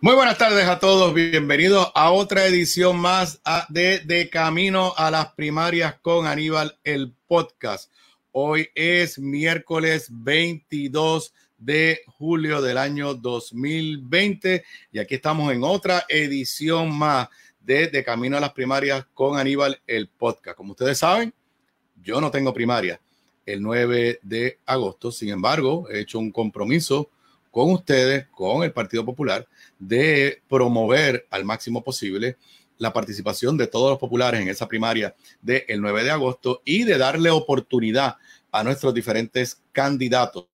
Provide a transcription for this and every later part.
Muy buenas tardes a todos, bienvenidos a otra edición más de Camino a las Primarias con Aníbal, el podcast. Hoy es miércoles 22 de julio del año 2020 y aquí estamos en otra edición más de Camino a las Primarias con Aníbal, el podcast. Como ustedes saben, yo no tengo primaria el 9 de agosto, sin embargo, he hecho un compromiso con ustedes, con el Partido Popular, de promover al máximo posible la participación de todos los populares en esa primaria del 9 de agosto y de darle oportunidad a nuestros diferentes candidatos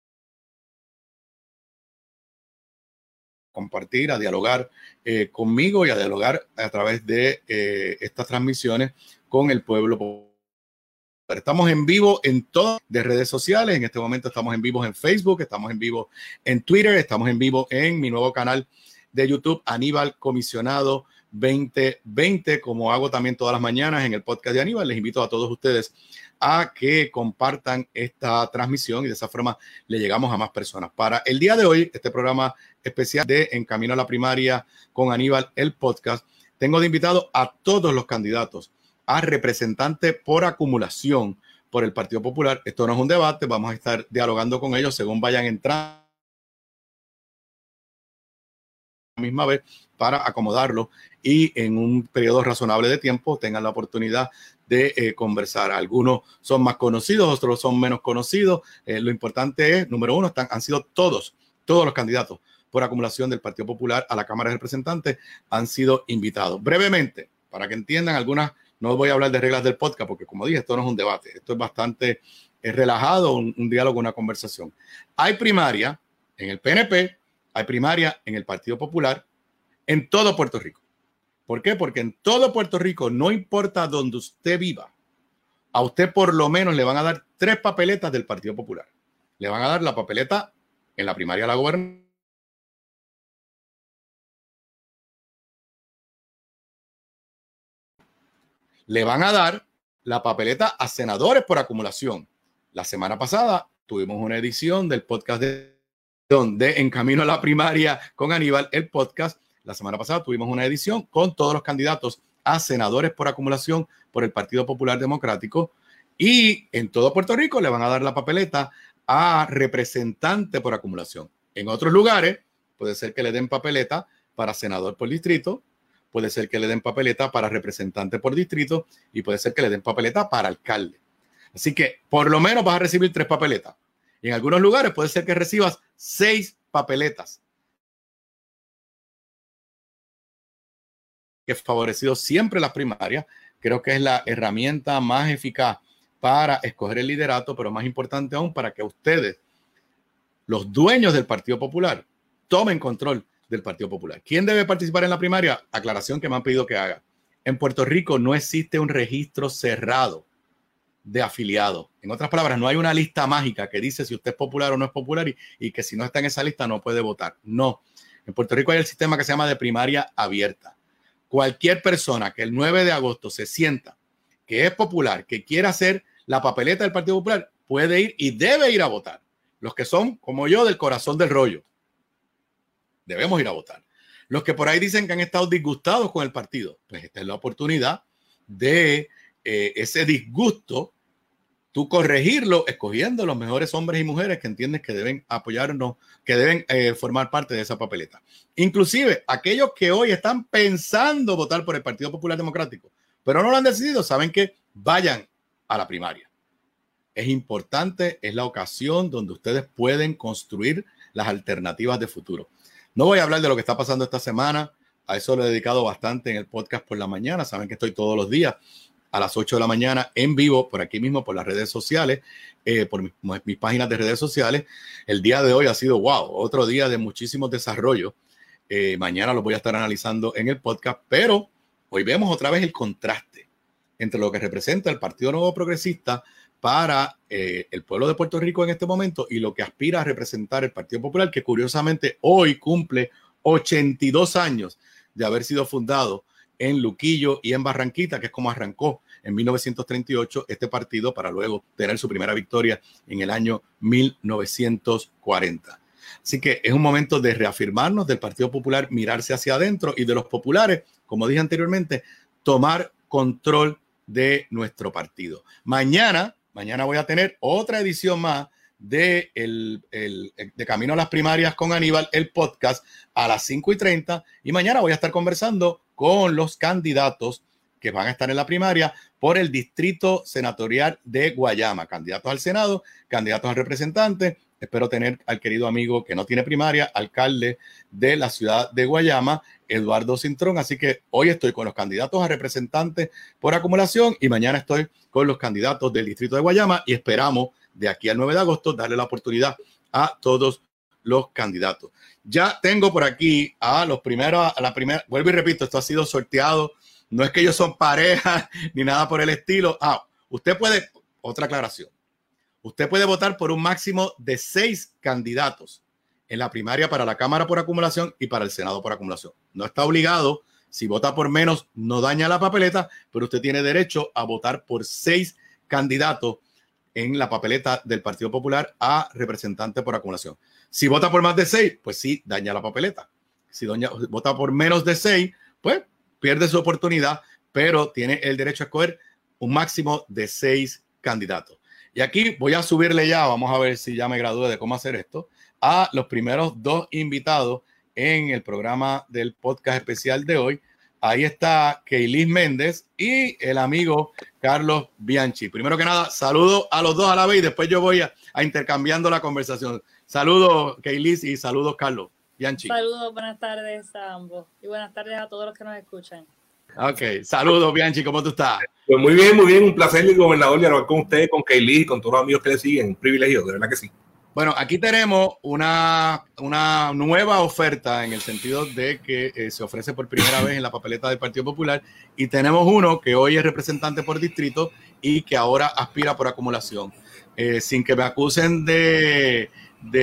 a compartir, a dialogar conmigo y a dialogar a través de estas transmisiones con el pueblo popular. Estamos en vivo en todas las redes sociales. En este momento estamos en vivo en Facebook, estamos en vivo en Twitter, estamos en vivo en mi nuevo canal de YouTube, Aníbal Comisionado 2020, como hago también todas las mañanas en el podcast de Aníbal. Les invito a todos ustedes a que compartan esta transmisión y de esa forma le llegamos a más personas. Para el día de hoy, este programa especial de En Camino a la Primaria con Aníbal, el podcast, tengo de invitado a todos los candidatos a representante por acumulación por el Partido Popular. Esto no es un debate, vamos a estar dialogando con ellos según vayan entrando a la misma vez para acomodarlo y en un periodo razonable de tiempo tengan la oportunidad de conversar. Algunos son más conocidos, otros son menos conocidos. Lo importante es, número uno, han sido todos los candidatos por acumulación del Partido Popular a la Cámara de Representantes han sido invitados. Brevemente, para que entiendan algunas. No voy a hablar de reglas del podcast porque, como dije, esto no es un debate. Esto es bastante relajado, un diálogo, una conversación. Hay primaria en el PNP, hay primaria en el Partido Popular, en todo Puerto Rico. ¿Por qué? Porque en todo Puerto Rico, no importa donde usted viva, a usted por lo menos le van a dar 3 papeletas del Partido Popular. Le van a dar la papeleta en la primaria de la gobernación. Le van a dar la papeleta a senadores por acumulación. La semana pasada tuvimos una edición del podcast de En Camino a la Primaria con Aníbal, el podcast. La semana pasada tuvimos una edición con todos los candidatos a senadores por acumulación por el Partido Popular Democrático. Y en todo Puerto Rico le van a dar la papeleta a representante por acumulación. En otros lugares puede ser que le den papeleta para senador por distrito, puede ser que le den papeleta para representante por distrito y puede ser que le den papeleta para alcalde. Así que por lo menos vas a recibir 3 papeletas. Y en algunos lugares puede ser que recibas 6 papeletas. Que favorecido siempre las primarias. Creo que es la herramienta más eficaz para escoger el liderato, pero más importante aún para que ustedes, los dueños del Partido Popular, tomen control del Partido Popular. ¿Quién debe participar en la primaria? Aclaración que me han pedido que haga. En Puerto Rico no existe un registro cerrado de afiliados. En otras palabras, no hay una lista mágica que dice si usted es popular o no es popular y que si no está en esa lista no puede votar. No. En Puerto Rico hay el sistema que se llama de primaria abierta. Cualquier persona que el 9 de agosto se sienta que es popular, que quiera hacer la papeleta del Partido Popular, puede ir y debe ir a votar. Los que son, como yo, del corazón del rollo. Debemos ir a votar. Los que por ahí dicen que han estado disgustados con el partido, pues esta es la oportunidad de ese disgusto, tú corregirlo escogiendo los mejores hombres y mujeres que entiendes que deben apoyarnos, que deben formar parte de esa papeleta. Inclusive aquellos que hoy están pensando votar por el Partido Popular Democrático, pero no lo han decidido, saben que vayan a la primaria. Es importante, es la ocasión donde ustedes pueden construir las alternativas de futuro. No voy a hablar de lo que está pasando esta semana. A eso lo he dedicado bastante en el podcast por la mañana. Saben que estoy todos los días a las 8 de la mañana en vivo, por aquí mismo, por las redes sociales, por mis páginas de redes sociales. El día de hoy ha sido, otro día de muchísimos desarrollos. Mañana los voy a estar analizando en el podcast, pero hoy vemos otra vez el contraste entre lo que representa el Partido Nuevo Progresista para el pueblo de Puerto Rico en este momento y lo que aspira a representar el Partido Popular, que curiosamente hoy cumple 82 años de haber sido fundado en Luquillo y en Barranquita, que es como arrancó en 1938 este partido para luego tener su primera victoria en el año 1940. Así que es un momento de reafirmarnos del Partido Popular, mirarse hacia adentro y de los populares, como dije anteriormente, tomar control de nuestro partido. Mañana voy a tener otra edición más de Camino a las Primarias con Aníbal, el podcast, a las 5:30. Y mañana voy a estar conversando con los candidatos que van a estar en la primaria por el distrito senatorial de Guayama, candidatos al Senado, candidatos a representantes. Espero tener al querido amigo que no tiene primaria, alcalde de la ciudad de Guayama, Eduardo Cintrón. Así que hoy estoy con los candidatos a representantes por acumulación y mañana estoy con los candidatos del distrito de Guayama y esperamos de aquí al 9 de agosto darle la oportunidad a todos los candidatos. Ya tengo por aquí a los primeros, a la primera, vuelvo y repito, esto ha sido sorteado. No es que ellos son pareja ni nada por el estilo. Usted puede, otra aclaración, usted puede votar por un máximo de 6 candidatos en la primaria para la Cámara por acumulación y para el Senado por acumulación. No está obligado. Si vota por menos, no daña la papeleta, pero usted tiene derecho a votar por 6 candidatos en la papeleta del Partido Popular a representante por acumulación. Si vota por más de 6, pues sí, daña la papeleta. Si vota por menos de 6, pues pierde su oportunidad, pero tiene el derecho a escoger un máximo de 6 candidatos. Y aquí voy a subirle ya, vamos a ver si ya me gradué de cómo hacer esto, a los primeros 2 invitados en el programa del podcast especial de hoy. Ahí está Keilis Méndez y el amigo Carlos Bianchi. Primero que nada, saludo a los dos a la vez y después yo voy a intercambiando la conversación. Saludos Keilis y saludos Carlos Bianchi. Saludos, buenas tardes a ambos y buenas tardes a todos los que nos escuchan. Ok, saludos Bianchi, ¿cómo tú estás? Pues muy bien, un placer, gobernador, dialogar con usted, con Keilis y con todos los amigos que le siguen. Un privilegio, de verdad que sí. Bueno, aquí tenemos una nueva oferta en el sentido de que se ofrece por primera vez en la papeleta del Partido Popular y tenemos uno que hoy es representante por distrito y que ahora aspira por acumulación. Sin que me acusen de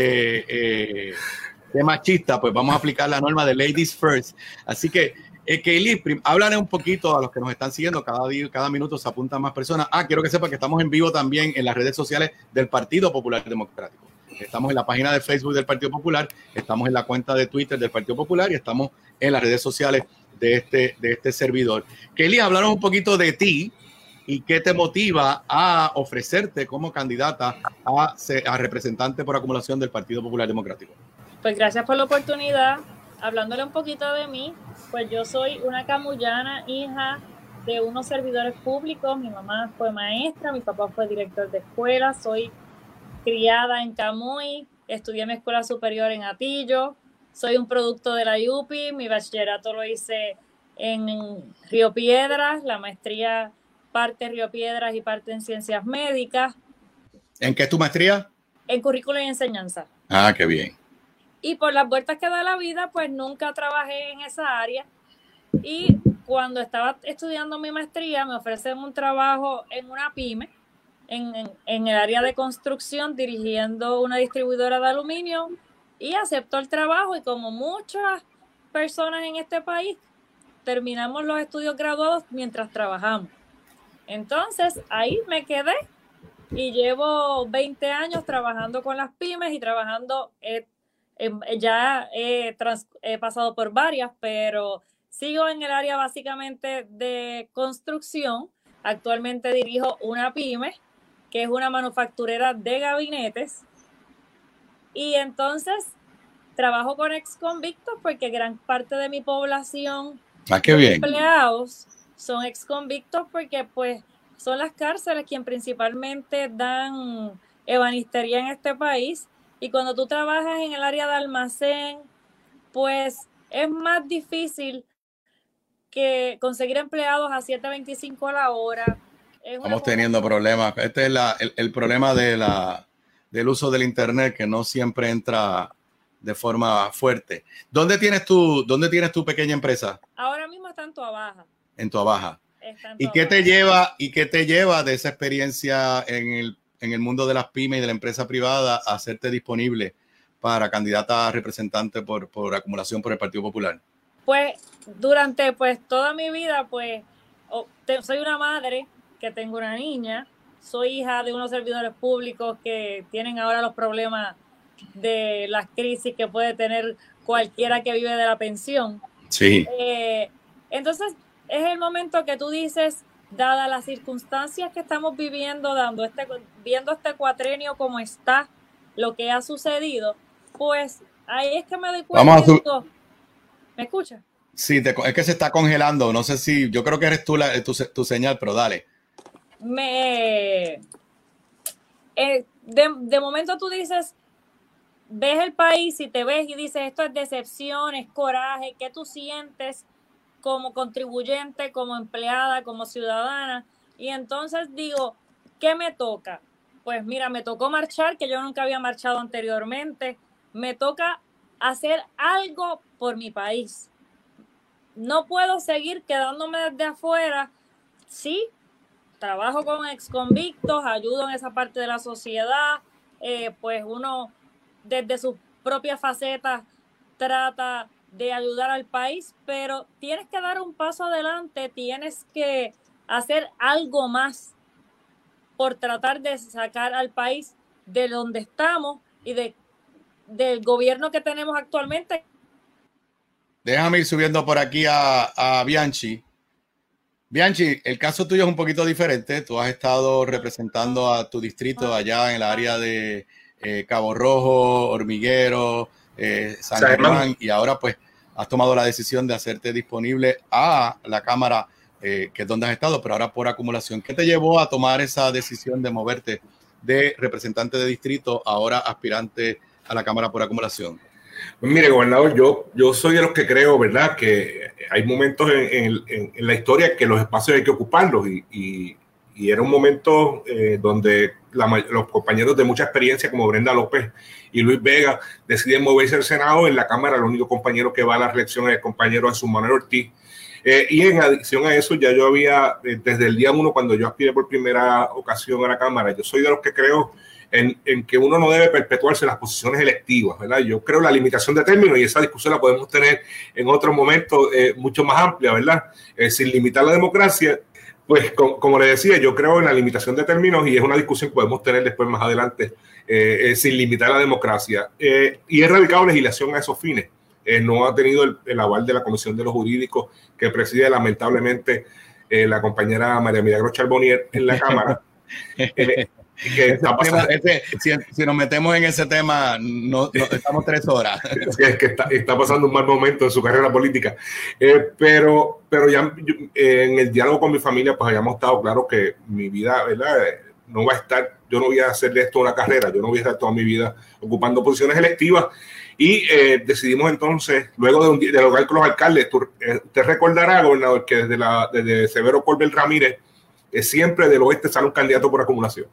machista, pues vamos a aplicar la norma de Ladies First. Así que, Keilis, háblale un poquito a los que nos están siguiendo. Cada minuto se apuntan más personas. Quiero que sepa que estamos en vivo también en las redes sociales del Partido Popular Democrático. Estamos en la página de Facebook del Partido Popular, estamos en la cuenta de Twitter del Partido Popular y estamos en las redes sociales de este servidor. Keilis, háblanos un poquito de ti y qué te motiva a ofrecerte como candidata a representante por acumulación del Partido Popular Democrático. Pues gracias por la oportunidad. Hablándole un poquito de mí, pues yo soy una camullana, hija de unos servidores públicos. Mi mamá fue maestra, mi papá fue director de escuela, soy criada en Camuy, estudié mi escuela superior en Atillo, soy un producto de la UPI, mi bachillerato lo hice en Río Piedras, la maestría parte Río Piedras y parte en Ciencias Médicas. ¿En qué es tu maestría? En Currículo y Enseñanza. Qué bien. Y por las vueltas que da la vida, pues nunca trabajé en esa área. Y cuando estaba estudiando mi maestría, me ofrecen un trabajo en una pyme, en el área de construcción, dirigiendo una distribuidora de aluminio, y aceptó el trabajo. Y como muchas personas en este país, terminamos los estudios graduados mientras trabajamos. Entonces, ahí me quedé y llevo 20 años trabajando con las pymes y trabajando, ya he pasado por varias, pero sigo en el área básicamente de construcción. Actualmente dirijo una pyme, que es una manufacturera de gabinetes, y entonces trabajo con exconvictos porque gran parte de mi población qué bien. Empleados son exconvictos porque pues son las cárceles quien principalmente dan ebanistería en este país, y cuando tú trabajas en el área de almacén, pues es más difícil que conseguir empleados a $7.25 la hora. Estamos teniendo problemas. Este es el problema del uso del internet, que no siempre entra de forma fuerte. ¿Dónde tienes tu pequeña empresa? Ahora mismo está en Toa Baja. En Toa Baja. ¿Y qué te lleva de esa experiencia en el mundo de las pymes y de la empresa privada a hacerte disponible para candidata a representante por acumulación por el Partido Popular? Pues durante toda mi vida, soy una madre que tengo una niña, soy hija de unos servidores públicos que tienen ahora los problemas de las crisis que puede tener cualquiera que vive de la pensión. Sí. Entonces, es el momento que tú dices, dadas las circunstancias que estamos viviendo, viendo este cuatrenio como está, lo que ha sucedido, pues ahí es que me doy cuenta. ¿Me escuchas? Sí, es que se está congelando. No sé si, yo creo que eres tú tu señal, pero dale. De momento tú dices, ves el país y te ves y dices, esto es decepción, es coraje, ¿qué tú sientes como contribuyente, como empleada, como ciudadana? Y entonces digo, ¿qué me toca? Pues mira, me tocó marchar, que yo nunca había marchado anteriormente. Me toca hacer algo por mi país. No puedo seguir quedándome desde afuera. Sí, trabajo con exconvictos, ayudo en esa parte de la sociedad, pues uno desde sus propias facetas trata de ayudar al país, pero tienes que dar un paso adelante, tienes que hacer algo más por tratar de sacar al país de donde estamos y del gobierno que tenemos actualmente. Déjame ir subiendo por aquí a Bianchi. Bianchi, el caso tuyo es un poquito diferente. Tú has estado representando a tu distrito allá en el área de Cabo Rojo, Hormiguero, San Germán, y ahora pues has tomado la decisión de hacerte disponible a la Cámara, que es donde has estado, pero ahora por acumulación. ¿Qué te llevó a tomar esa decisión de moverte de representante de distrito, ahora aspirante a la Cámara por acumulación? Pues mire, gobernador, yo soy de los que creo, ¿verdad?, que hay momentos en la historia que los espacios hay que ocuparlos y era un momento donde los compañeros de mucha experiencia como Brenda López y Luis Vega deciden moverse al Senado. En la Cámara el único compañero que va a la reelección es el compañero Jesús Manuel Ortiz. Y en adición a eso, ya yo había, desde el día 1, cuando yo aspiré por primera ocasión a la Cámara, yo soy de los que creo en que uno no debe perpetuarse las posiciones electivas, ¿verdad? Yo creo en la limitación de términos y esa discusión la podemos tener en otro momento mucho más amplia, ¿verdad? Sin limitar la democracia. Pues como le decía, yo creo en la limitación de términos y es una discusión que podemos tener después más adelante sin limitar la democracia. Y he radicado legislación a esos fines. No ha tenido el aval de la Comisión de los Jurídicos que preside lamentablemente la compañera María Milagros Charbonnier en la Cámara. Si nos metemos en ese tema, no estamos 3 horas. Es que está pasando un mal momento en su carrera política. Pero ya en el diálogo con mi familia, pues hayamos estado claro que mi vida, ¿verdad?, no va a estar, yo no voy a hacer de esto una carrera, yo no voy a estar toda mi vida ocupando posiciones electivas. Y decidimos entonces, luego de dialogar con los alcaldes, usted recordará, gobernador, que desde Severo Colbert Ramírez, siempre del oeste sale un candidato por acumulación.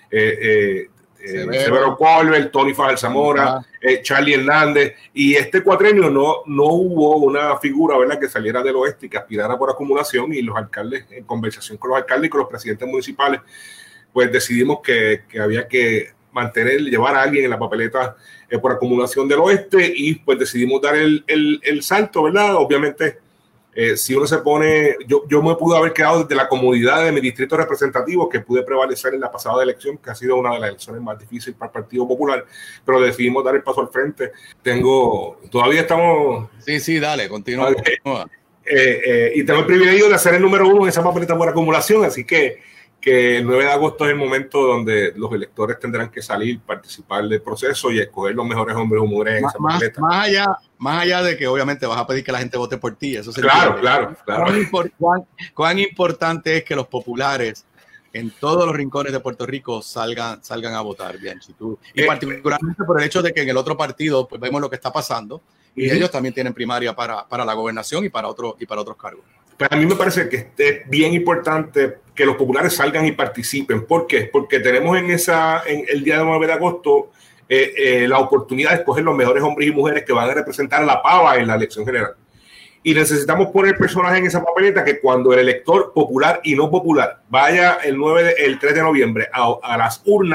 Severo Colbert, Tony Fajal Zamora, Charlie Hernández, y este cuatrenio no hubo una figura, ¿verdad?, que saliera del oeste y que aspirara por acumulación, y los alcaldes, en conversación con los alcaldes y con los presidentes municipales, pues decidimos que había que llevar a alguien en la papeleta por acumulación del oeste, y pues decidimos dar el salto, ¿verdad? Obviamente, si uno se pone, yo me pude haber quedado desde la comodidad de mi distrito representativo, que pude prevalecer en la pasada elección, que ha sido una de las elecciones más difíciles para el Partido Popular, pero decidimos dar el paso al frente. Todavía estamos... Sí, dale, continúa. Y tengo el privilegio de hacer el número 1 en esa papeleta por acumulación, así que el 9 de agosto es el momento donde los electores tendrán que salir, participar del proceso y escoger los mejores hombres o mujeres en esa papeleta. Más allá de que obviamente vas a pedir que la gente vote por ti, eso se claro. ¿Cuán importante es que los populares en todos los rincones de Puerto Rico salgan a votar, Bianchi? Y particularmente por el hecho de que en el otro partido pues vemos lo que está pasando y ellos también tienen primaria para la gobernación y para otros cargos. Pues a mí me parece que es bien importante que los populares salgan y participen. ¿Por qué? Porque tenemos en el día 9 de agosto la oportunidad de escoger los mejores hombres y mujeres que van a representar a la pava en la elección general. Y necesitamos poner personajes en esa papeleta que cuando el elector popular y no popular vaya el 3 de noviembre a las urnas,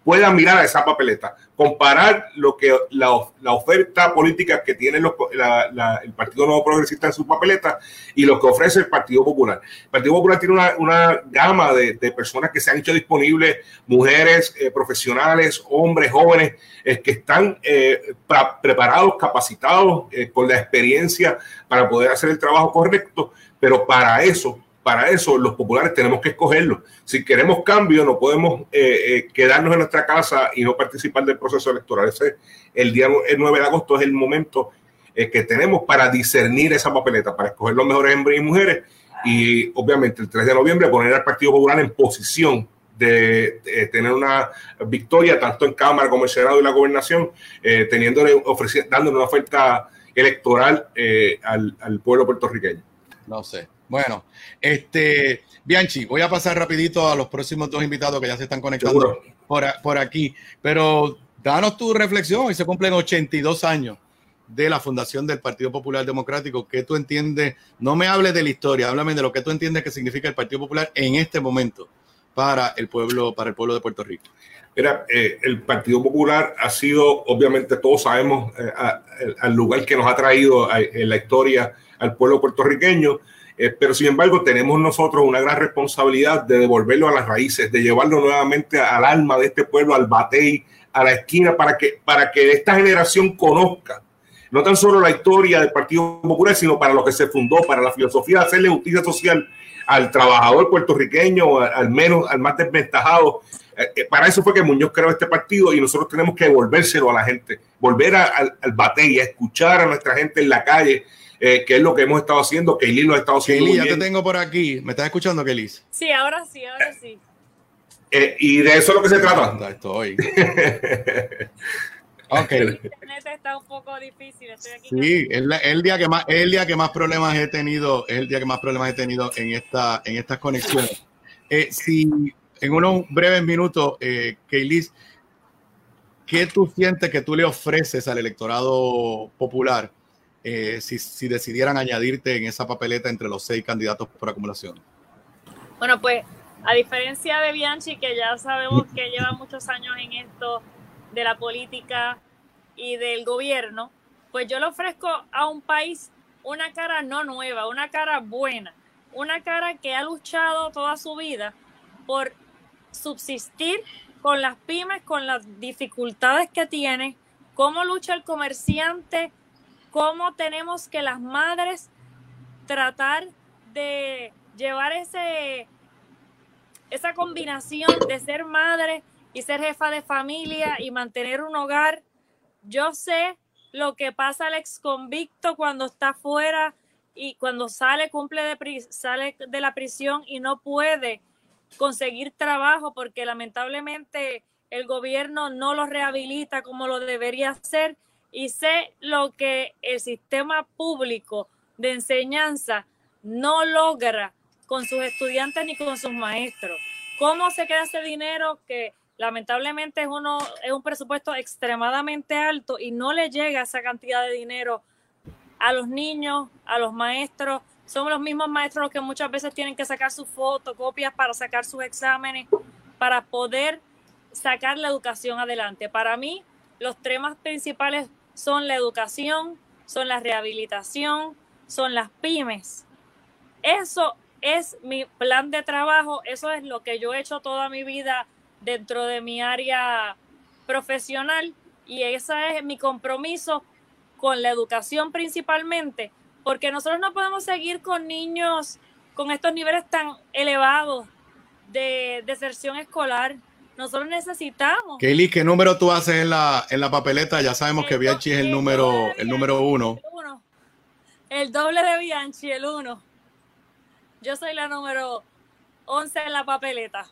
puedan mirar a esa papeleta, comparar lo que la oferta política que tiene el Partido Nuevo Progresista en su papeleta y lo que ofrece el Partido Popular. El Partido Popular tiene una gama de personas que se han hecho disponibles, mujeres, profesionales, hombres, jóvenes, que están preparados, capacitados, con la experiencia para poder hacer el trabajo correcto, pero para eso los populares tenemos que escogerlo. Si queremos cambio, no podemos quedarnos en nuestra casa y no participar del proceso electoral. El 9 de agosto es el momento que tenemos para discernir esa papeleta, para escoger los mejores hombres y mujeres, y obviamente el 3 de noviembre poner al Partido Popular en posición de tener una victoria tanto en Cámara como en Senado y la Gobernación, dándole una oferta electoral al pueblo puertorriqueño. No sé. Bueno, Bianchi, voy a pasar rapidito a los próximos dos invitados que ya se están conectando por aquí, pero danos tu reflexión. Hoy se cumplen 82 años de la fundación del Partido Popular Democrático. ¿Qué tú entiendes? No me hables de la historia, háblame de lo que tú entiendes que significa el Partido Popular en este momento para el pueblo de Puerto Rico. Mira, el Partido Popular ha sido, obviamente todos sabemos, al lugar que nos ha traído en la historia al pueblo puertorriqueño. Pero sin embargo tenemos nosotros una gran responsabilidad de devolverlo a las raíces, de llevarlo nuevamente al alma de este pueblo, al batey, a la esquina, para que esta generación conozca no tan solo la historia del Partido Popular, sino para lo que se fundó, para la filosofía de hacerle justicia social al trabajador puertorriqueño, al más desventajado. Para eso fue que Muñoz creó este partido, y nosotros tenemos que devolvérselo a la gente, volver al batey, a escuchar a nuestra gente en la calle, que es lo que hemos estado haciendo. Keilís lo ha estado haciendo. Keilís, ya te tengo por aquí. ¿Me estás escuchando, Keilís? Sí, ahora sí. Y de eso es lo que se trata. Estoy. Ok. El internet está un poco difícil. Estoy aquí. Sí, el día que más problemas he tenido, es el día que más problemas he tenido en estas conexiones. Si en unos breves minutos, Keilís, ¿qué tú sientes que tú le ofreces al electorado popular si decidieran añadirte en esa papeleta entre los 6 candidatos por acumulación? Bueno, pues a diferencia de Bianchi, que ya sabemos que lleva muchos años en esto de la política y del gobierno, pues yo le ofrezco a un país una cara no nueva, una cara buena, una cara que ha luchado toda su vida por subsistir con las pymes, con las dificultades que tiene, cómo lucha el comerciante, cómo tenemos que las madres tratar de llevar esa combinación de ser madre y ser jefa de familia y mantener un hogar. Yo sé lo que pasa al ex convicto cuando está fuera y cuando sale de la prisión y no puede conseguir trabajo porque lamentablemente el gobierno no lo rehabilita como lo debería hacer, y sé lo que el sistema público de enseñanza no logra con sus estudiantes ni con sus maestros. ¿Cómo se queda ese dinero que lamentablemente es un presupuesto extremadamente alto y no le llega esa cantidad de dinero a los niños, a los maestros? Son los mismos maestros los que muchas veces tienen que sacar sus fotocopias para sacar sus exámenes, para poder sacar la educación adelante. Para mí, los temas principales son la educación, son la rehabilitación, son las pymes. Eso es mi plan de trabajo, eso es lo que yo he hecho toda mi vida dentro de mi área profesional, y ese es mi compromiso con la educación principalmente, porque nosotros no podemos seguir con niños con estos niveles tan elevados de deserción escolar. Nosotros necesitamos. Keilís, ¿qué número tú haces en la papeleta? Ya sabemos que Bianchi es el número 1. El doble de Bianchi, el 1. Yo soy la número 11 en la papeleta.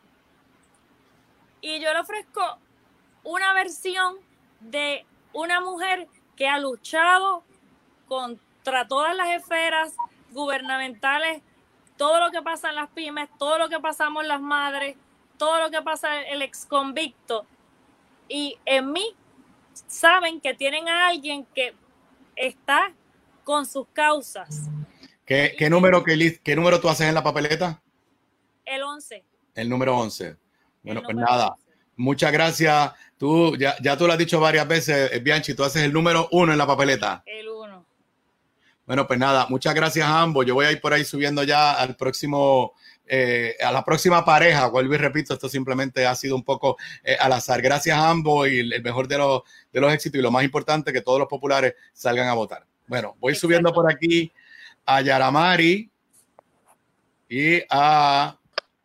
Y yo le ofrezco una versión de una mujer que ha luchado contra todas las esferas gubernamentales, todo lo que pasa en las pymes, todo lo que pasamos las madres, todo lo que pasa el ex convicto. Y en mí saben que tienen a alguien que está con sus causas. ¿Qué número tú haces en la papeleta? El 11. El número 11. Bueno, pues nada, Muchas gracias. Tú, ya tú lo has dicho varias veces, Bianchi, tú haces el número 1 en la papeleta. El 1. Bueno, pues nada, muchas gracias a ambos. Yo voy a ir por ahí subiendo ya al próximo, a la próxima pareja. Vuelvo y repito, esto simplemente ha sido un poco al azar. Gracias a ambos y el mejor de los éxitos y lo más importante, que todos los populares salgan a votar. Bueno, voy subiendo por aquí a Yaramari y a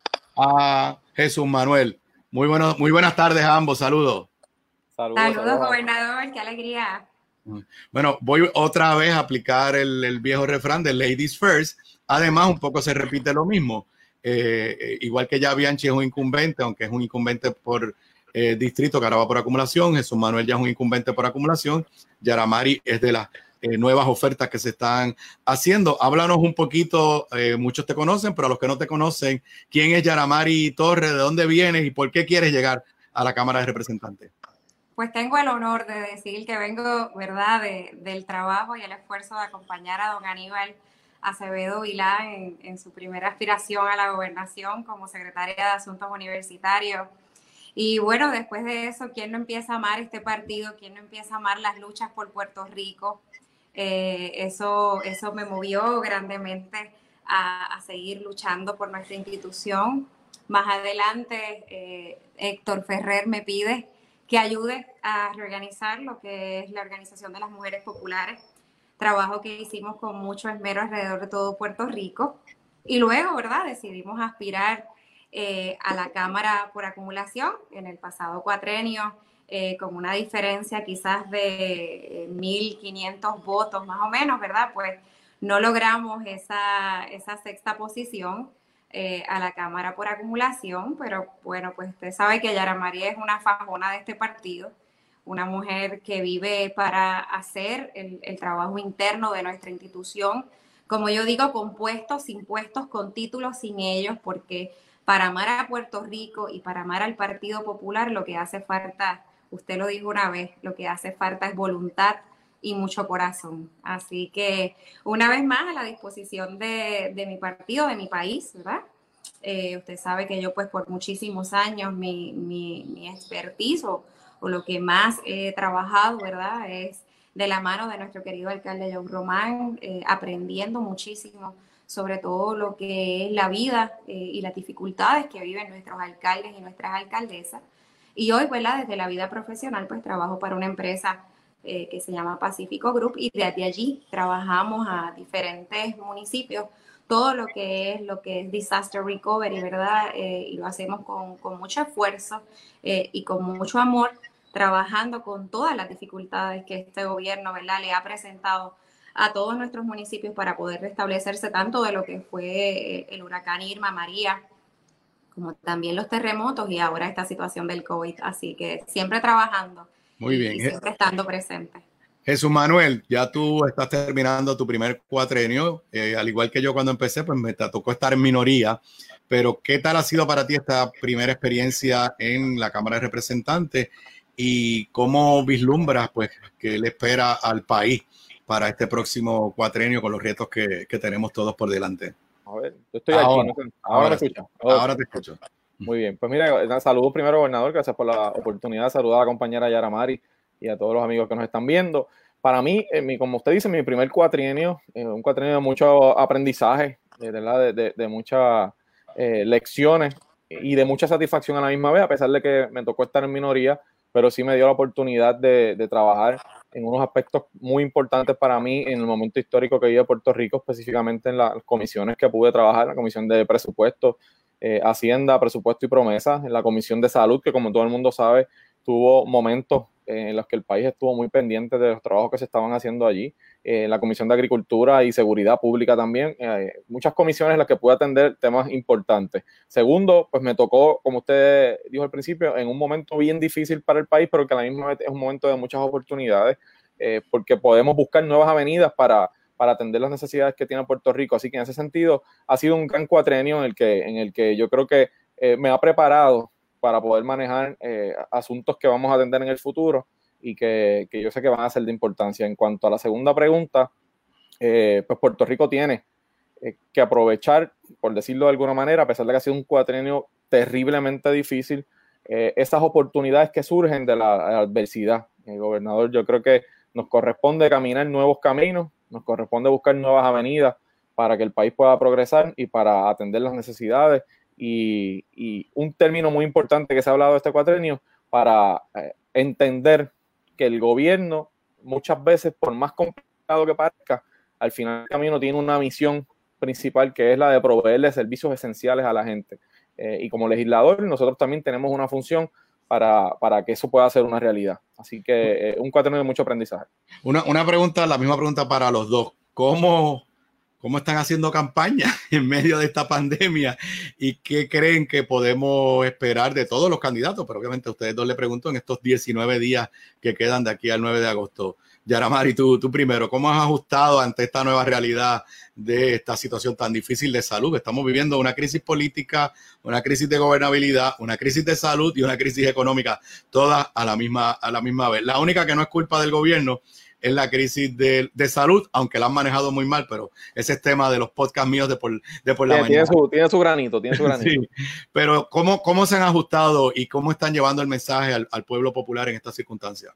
Jesús Manuel. Muy buenas tardes a ambos. Saludos. Saludos, gobernador. Qué alegría. Bueno, voy otra vez a aplicar el viejo refrán de Ladies First. Además, un poco se repite lo mismo. Igual que ya Bianchi es un incumbente, aunque es un incumbente por distrito, que ahora va por acumulación. Jesús Manuel ya es un incumbente por acumulación. Yaramari es de las nuevas ofertas que se están haciendo. Háblanos un poquito, muchos te conocen, pero a los que no te conocen, ¿quién es Yaramari Torres? ¿De dónde vienes y por qué quieres llegar a la Cámara de Representantes? Pues tengo el honor de decir que vengo, ¿verdad?, del trabajo y el esfuerzo de acompañar a don Aníbal Acevedo Vilá en su primera aspiración a la gobernación como secretaria de Asuntos Universitarios. Y bueno, después de eso, ¿quién no empieza a amar este partido? ¿Quién no empieza a amar las luchas por Puerto Rico? Eso me movió grandemente a seguir luchando por nuestra institución. Más adelante, Héctor Ferrer me pide que ayude a reorganizar lo que es la Organización de las Mujeres Populares, trabajo que hicimos con mucho esmero alrededor de todo Puerto Rico. Y luego, ¿verdad?, decidimos aspirar a la Cámara por acumulación en el pasado cuatrenio, con una diferencia quizás de 1.500 votos más o menos, ¿verdad? Pues no logramos esa sexta posición a la Cámara por acumulación, pero bueno, pues usted sabe que Yaramari es una fajona de este partido, una mujer que vive para hacer el trabajo interno de nuestra institución, como yo digo, con puestos, sin puestos, con títulos, sin ellos, porque para amar a Puerto Rico y para amar al Partido Popular lo que hace falta, usted lo dijo una vez, lo que hace falta es voluntad y mucho corazón. Así que una vez más a la disposición de mi partido, de mi país, ¿verdad? Usted sabe que yo pues por muchísimos años mi expertise o lo que más he trabajado, ¿verdad?, es de la mano de nuestro querido alcalde John Román, aprendiendo muchísimo sobre todo lo que es la vida y las dificultades que viven nuestros alcaldes y nuestras alcaldesas. Y hoy, ¿verdad?, desde la vida profesional, pues trabajo para una empresa que se llama Pacífico Group y desde allí trabajamos a diferentes municipios, todo lo que es disaster recovery, ¿verdad? Y lo hacemos con mucho esfuerzo y con mucho amor, trabajando con todas las dificultades que este gobierno, ¿verdad?, le ha presentado a todos nuestros municipios para poder restablecerse tanto de lo que fue el huracán Irma, María, como también los terremotos y ahora esta situación del COVID. Así que siempre trabajando. Muy bien. Y siempre estando presente. Jesús Manuel, ya tú estás terminando tu primer cuatrenio, al igual que yo cuando empecé, pues me tocó estar en minoría, pero ¿qué tal ha sido para ti esta primera experiencia en la Cámara de Representantes y cómo vislumbras pues qué le espera al país para este próximo cuatrenio con los retos que tenemos todos por delante? A ver, yo estoy aquí. ¿No? Ahora me escuchas. Ahora te escucho. Muy bien, pues mira, saludos primero, gobernador, gracias por la oportunidad de saludar a la compañera Yaramari y a todos los amigos que nos están viendo. Para mí, como usted dice, mi primer cuatrienio, un cuatrienio de mucho aprendizaje, de muchas lecciones y de mucha satisfacción a la misma vez, a pesar de que me tocó estar en minoría, pero sí me dio la oportunidad de trabajar en unos aspectos muy importantes para mí en el momento histórico que vive Puerto Rico, específicamente en las comisiones que pude trabajar, la comisión de presupuesto, Hacienda, presupuesto y promesas, en la comisión de salud, que como todo el mundo sabe, tuvo momentos en los que el país estuvo muy pendiente de los trabajos que se estaban haciendo allí, la Comisión de Agricultura y Seguridad Pública también, muchas comisiones en las que pude atender temas importantes. Segundo, pues me tocó, como usted dijo al principio, en un momento bien difícil para el país, pero que a la misma vez es un momento de muchas oportunidades, porque podemos buscar nuevas avenidas para atender las necesidades que tiene Puerto Rico. Así que en ese sentido ha sido un gran cuatrenio en el que yo creo que me ha preparado para poder manejar asuntos que vamos a atender en el futuro y que yo sé que van a ser de importancia. En cuanto a la segunda pregunta, pues Puerto Rico tiene que aprovechar, por decirlo de alguna manera, a pesar de que ha sido un cuatrenio terriblemente difícil, esas oportunidades que surgen de la adversidad. Gobernador, yo creo que nos corresponde caminar nuevos caminos, nos corresponde buscar nuevas avenidas para que el país pueda progresar y para atender las necesidades. Y un término muy importante que se ha hablado de este cuatrenio, para entender que el gobierno muchas veces, por más complicado que parezca, al final del camino tiene una misión principal, que es la de proveerle servicios esenciales a la gente. Y como legislador, nosotros también tenemos una función para que eso pueda ser una realidad. Así que un cuatrenio de mucho aprendizaje. Una pregunta, la misma pregunta para los dos. ¿Cómo están haciendo campaña en medio de esta pandemia? ¿Y qué creen que podemos esperar de todos los candidatos? Pero obviamente a ustedes dos le pregunto en estos 19 días que quedan de aquí al 9 de agosto. Yaramari, tú primero, ¿cómo has ajustado ante esta nueva realidad de esta situación tan difícil de salud? Estamos viviendo una crisis política, una crisis de gobernabilidad, una crisis de salud y una crisis económica, todas a la misma vez. La única que no es culpa del gobierno es la crisis de salud, aunque la han manejado muy mal, pero ese es tema de los podcasts míos de por la mañana. Tiene su granito. Sí, pero ¿cómo se han ajustado y cómo están llevando el mensaje al pueblo popular en estas circunstancias?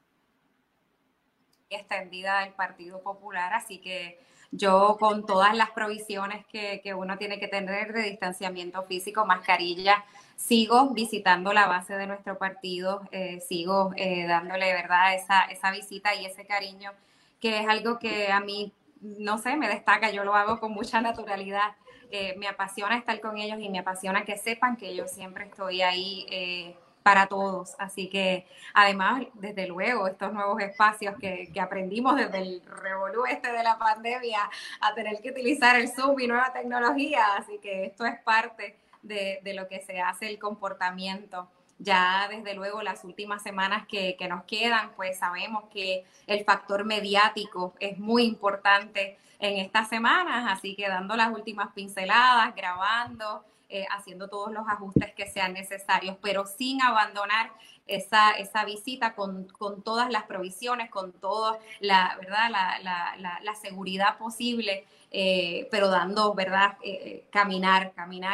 Extendida del Partido Popular, así que yo, con todas las provisiones que uno tiene que tener de distanciamiento físico, mascarilla, sigo visitando la base de nuestro partido, sigo dándole, ¿verdad?, esa visita y ese cariño, que es algo que a mí, no sé, me destaca. Yo lo hago con mucha naturalidad. Me apasiona estar con ellos y me apasiona que sepan que yo siempre estoy ahí para todos. Así que, además, desde luego, estos nuevos espacios que aprendimos desde el revolú de la pandemia a tener que utilizar el Zoom y nueva tecnología. Así que esto es parte de lo que se hace el comportamiento. Ya, desde luego, las últimas semanas que nos quedan, pues sabemos que el factor mediático es muy importante en estas semanas. Así que dando las últimas pinceladas, grabando, haciendo todos los ajustes que sean necesarios, pero sin abandonar esa visita con todas las provisiones, con toda la seguridad posible, pero dando, ¿verdad?, caminar,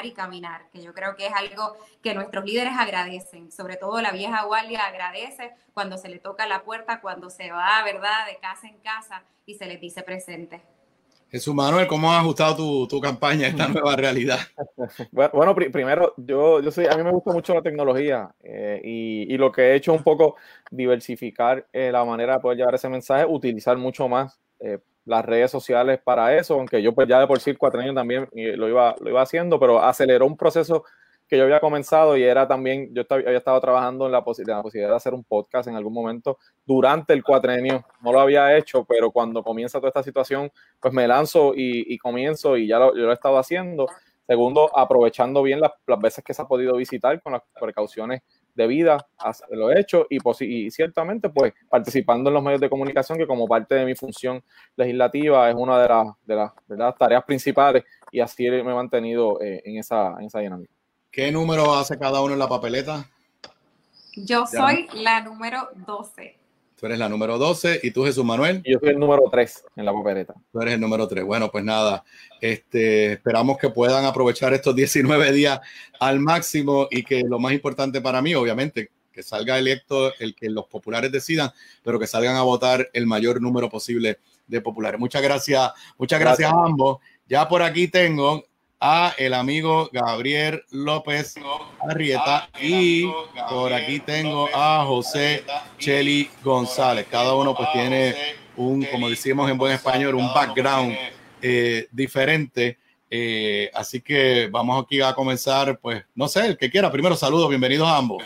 que yo creo que es algo que nuestros líderes agradecen, sobre todo la vieja guardia agradece cuando se le toca la puerta, cuando se va, ¿verdad?, de casa en casa y se les dice presente. Jesús Manuel, ¿cómo has ajustado tu campaña a esta nueva realidad? Bueno, primero, a mí me gusta mucho la tecnología y lo que he hecho es un poco diversificar la manera de poder llevar ese mensaje, utilizar mucho más las redes sociales para eso, aunque yo pues ya de por sí 4 años también lo iba haciendo, pero aceleró un proceso que yo había comenzado y era también, había estado trabajando en la posibilidad de hacer un podcast en algún momento durante el cuatrenio. No lo había hecho, pero cuando comienza toda esta situación, pues me lanzo y comienzo y yo lo he estado haciendo. Segundo, aprovechando bien las veces que se ha podido visitar con las precauciones debidas, lo he hecho y ciertamente pues participando en los medios de comunicación, que como parte de mi función legislativa es una de las tareas principales, y así me he mantenido en esa dinámica. ¿Qué número hace cada uno en la papeleta? Yo soy la número 12. Tú eres la número 12 y tú, Jesús Manuel. Yo soy el número 3 en la papeleta. Tú eres el número 3. Bueno, pues nada, esperamos que puedan aprovechar estos 19 días al máximo y que lo más importante para mí, obviamente, que salga electo el que los populares decidan, pero que salgan a votar el mayor número posible de populares. Muchas gracias a ambos. Ya por aquí tengo a el amigo Gabriel López Arrieta y por aquí tengo a José Cheli González. Cada uno pues tiene como decimos en buen español, un background diferente. Así que vamos aquí a comenzar, pues, no sé, el que quiera. Primero, saludos, bienvenidos a ambos.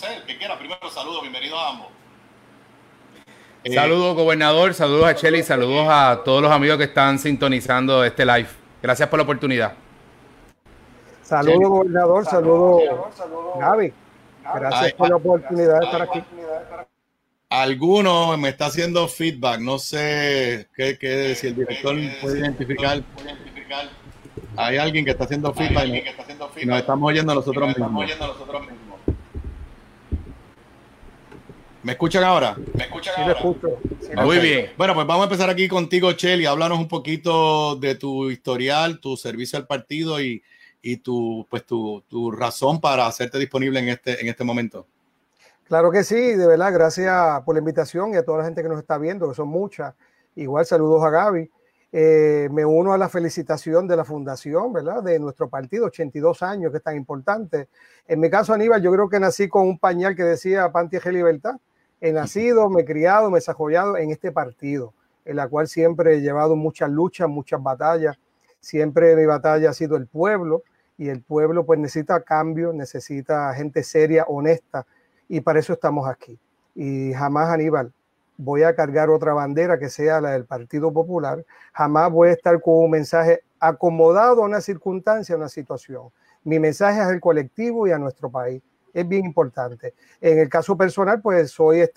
Saludos, gobernador, saludos a Cheli, saludos a todos los amigos que están sintonizando este live. Gracias por la oportunidad. Saludos, gobernador, saludos, Gaby. Gracias por la oportunidad de estar aquí. Alguno me está haciendo feedback, no sé si el director puede identificar. Hay alguien que está haciendo feedback y nos estamos oyendo nosotros mismos. ¿Me escuchan ahora? Sí, me escucho. Muy bien. Bueno, pues vamos a empezar aquí contigo, Cheli. Háblanos un poquito de tu historial, tu servicio al partido y tu razón para hacerte disponible en este momento. Claro que sí, de verdad, gracias por la invitación y a toda la gente que nos está viendo, que son muchas. Igual saludos a Gaby. Me uno a la felicitación de la fundación, ¿verdad? De nuestro partido, 82 años, que es tan importante. En mi caso, Aníbal, yo creo que nací con un pañal que decía Pantía y Libertad. He nacido, me he criado, me he desarrollado en este partido, en la cual siempre he llevado muchas luchas, muchas batallas. Siempre mi batalla ha sido el pueblo, y el pueblo pues necesita cambio, necesita gente seria, honesta, y para eso estamos aquí. Y jamás, Aníbal, voy a cargar otra bandera que sea la del Partido Popular. Jamás voy a estar con un mensaje acomodado a una circunstancia, a una situación. Mi mensaje es al colectivo y a nuestro país. Es bien importante. En el caso personal, pues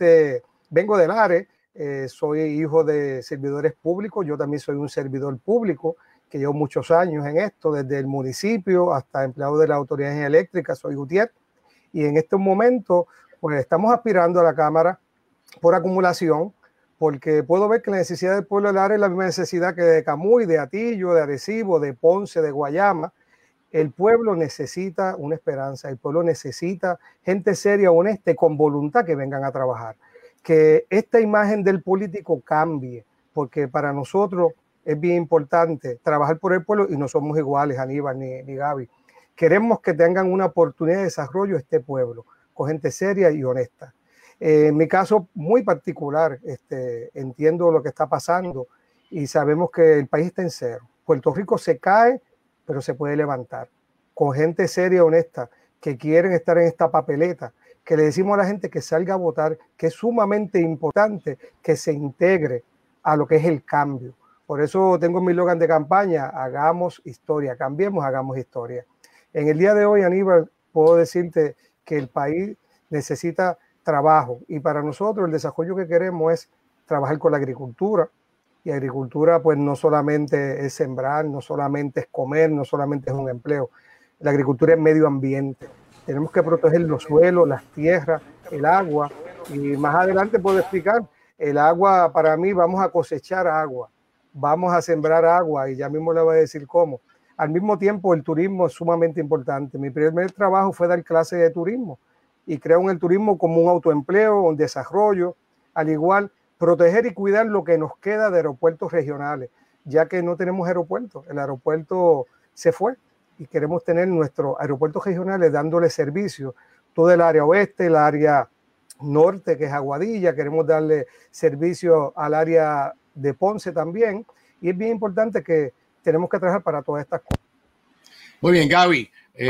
vengo del ARE, soy hijo de servidores públicos. Yo también soy un servidor público que llevo muchos años en esto, desde el municipio hasta empleado de la Autoridad Eléctrica, soy Gutiérrez. Y en estos momentos, pues estamos aspirando a la Cámara por acumulación, porque puedo ver que la necesidad del pueblo del área es la misma necesidad que de Camuy, de Atillo, de Arecibo, de Ponce, de Guayama. El pueblo necesita una esperanza, el pueblo necesita gente seria, honesta y con voluntad que vengan a trabajar. Que esta imagen del político cambie, porque para nosotros es bien importante trabajar por el pueblo y no somos iguales, Aníbal ni Gaby. Queremos que tengan una oportunidad de desarrollo este pueblo, con gente seria y honesta. En mi caso muy particular, entiendo lo que está pasando y sabemos que el país está en cero. Puerto Rico se cae, pero se puede levantar. Con gente seria y honesta que quieren estar en esta papeleta, que le decimos a la gente que salga a votar, que es sumamente importante que se integre a lo que es el cambio. Por eso tengo mi eslogan de campaña: hagamos historia, cambiemos, hagamos historia. En el día de hoy, Aníbal, puedo decirte que el país necesita trabajo, y para nosotros el desarrollo que queremos es trabajar con la agricultura, y agricultura pues no solamente es sembrar, no solamente es comer, no solamente es un empleo. La agricultura es medio ambiente, tenemos que proteger los suelos, las tierras, el agua, y más adelante puedo explicar, el agua para mí, vamos a cosechar agua, vamos a sembrar agua, y ya mismo le voy a decir cómo. Al mismo tiempo el turismo es sumamente importante. Mi primer trabajo fue dar clases de turismo, y creo en el turismo como un autoempleo, un desarrollo, al igual proteger y cuidar lo que nos queda de aeropuertos regionales, ya que no tenemos aeropuertos, el aeropuerto se fue y queremos tener nuestros aeropuertos regionales dándole servicio, todo el área oeste, el área norte que es Aguadilla, queremos darle servicio al área de Ponce también, y es bien importante que tenemos que trabajar para todas estas cosas. Muy bien, Gaby.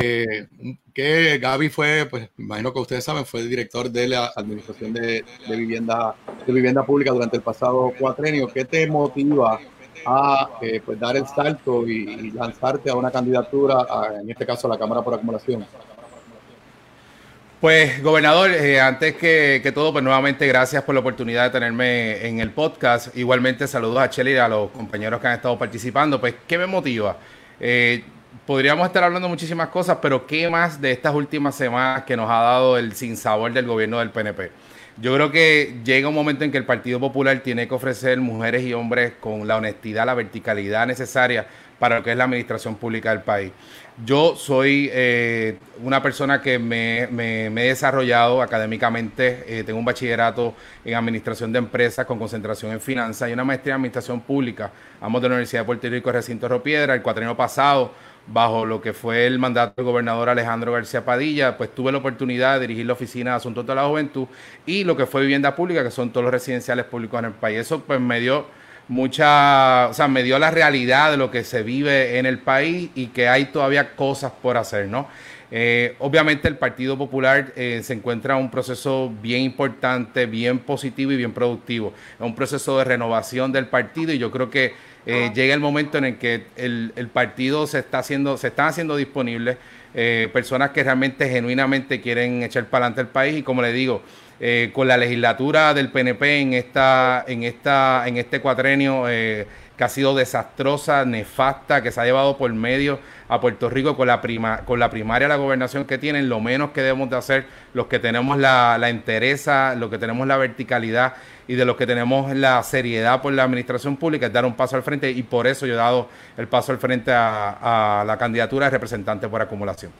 Que Gaby fue, pues imagino que ustedes saben, fue el director de la Administración de Vivienda Pública durante el pasado cuatrenio. ¿Qué te motiva a pues dar el salto y lanzarte a una candidatura, en este caso a la Cámara por Acumulación? Pues, gobernador, antes que todo, pues nuevamente gracias por la oportunidad de tenerme en el podcast. Igualmente saludos a Chely y a los compañeros que han estado participando. Pues, ¿qué me motiva? Podríamos estar hablando muchísimas cosas, pero ¿qué más de estas últimas semanas que nos ha dado el sinsabor del gobierno del PNP? Yo creo que llega un momento en que el Partido Popular tiene que ofrecer mujeres y hombres con la honestidad, la verticalidad necesaria para lo que es la administración pública del país. Yo soy una persona que me he desarrollado académicamente, tengo un bachillerato en administración de empresas con concentración en finanzas y una maestría en administración pública, ambos de la Universidad de Puerto Rico, recinto Río Piedras. El cuatrienio pasado, bajo lo que fue el mandato del gobernador Alejandro García Padilla, pues tuve la oportunidad de dirigir la Oficina de Asuntos de la Juventud y lo que fue vivienda pública, que son todos los residenciales públicos en el país. Eso pues me dio me dio la realidad de lo que se vive en el país y que hay todavía cosas por hacer, ¿no? Obviamente el Partido Popular se encuentra en un proceso bien importante, bien positivo y bien productivo. Es un proceso de renovación del partido y yo creo que llega el momento en el que el partido se están haciendo disponibles personas que realmente, genuinamente quieren echar para adelante el país y, como le digo, con la legislatura del PNP en este cuatrenio que ha sido desastrosa, nefasta, que se ha llevado por medio a Puerto Rico con la primaria de la gobernación que tienen, lo menos que debemos de hacer los que tenemos la entereza, los que tenemos la verticalidad y de los que tenemos la seriedad por la administración pública es dar un paso al frente, y por eso yo he dado el paso al frente a la candidatura de representante por acumulación.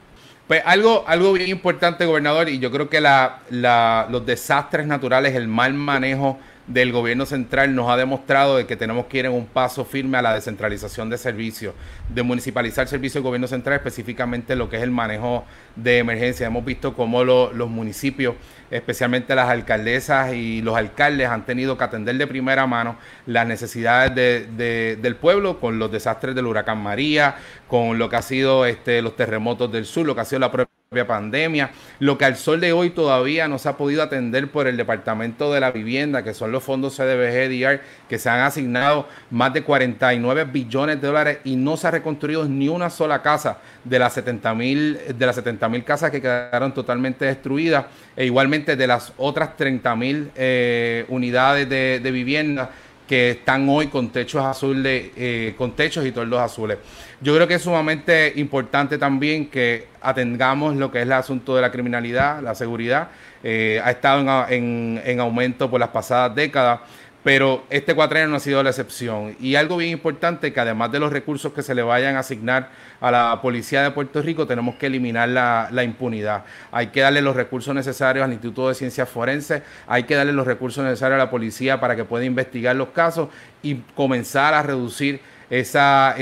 Pues algo bien importante, gobernador, y yo creo que los desastres naturales, el mal manejo del gobierno central nos ha demostrado de que tenemos que ir en un paso firme a la descentralización de servicios, de municipalizar servicios del gobierno central, específicamente lo que es el manejo de emergencia. Hemos visto cómo los municipios, especialmente las alcaldesas y los alcaldes, han tenido que atender de primera mano las necesidades del pueblo con los desastres del huracán María, con lo que ha sido los terremotos del sur, lo que ha sido la propia pandemia, lo que al sol de hoy todavía no se ha podido atender por el Departamento de la Vivienda, que son los fondos CDBG, DIAR, que se han asignado más de 49 billones de dólares y no se ha reconstruido ni una sola casa de las 70,000 casas que quedaron totalmente destruidas, e igualmente de las otras 30,000 unidades de vivienda que están hoy con techos azules, con techos y toldos azules. Yo creo que es sumamente importante también que atendamos lo que es el asunto de la criminalidad, la seguridad. Ha estado en aumento por las pasadas décadas, pero este cuatrienio no ha sido la excepción. Y algo bien importante, que además de los recursos que se le vayan a asignar a la policía de Puerto Rico, tenemos que eliminar la impunidad. Hay que darle los recursos necesarios al Instituto de Ciencias Forenses, hay que darle los recursos necesarios a la policía para que pueda investigar los casos y comenzar a reducir esa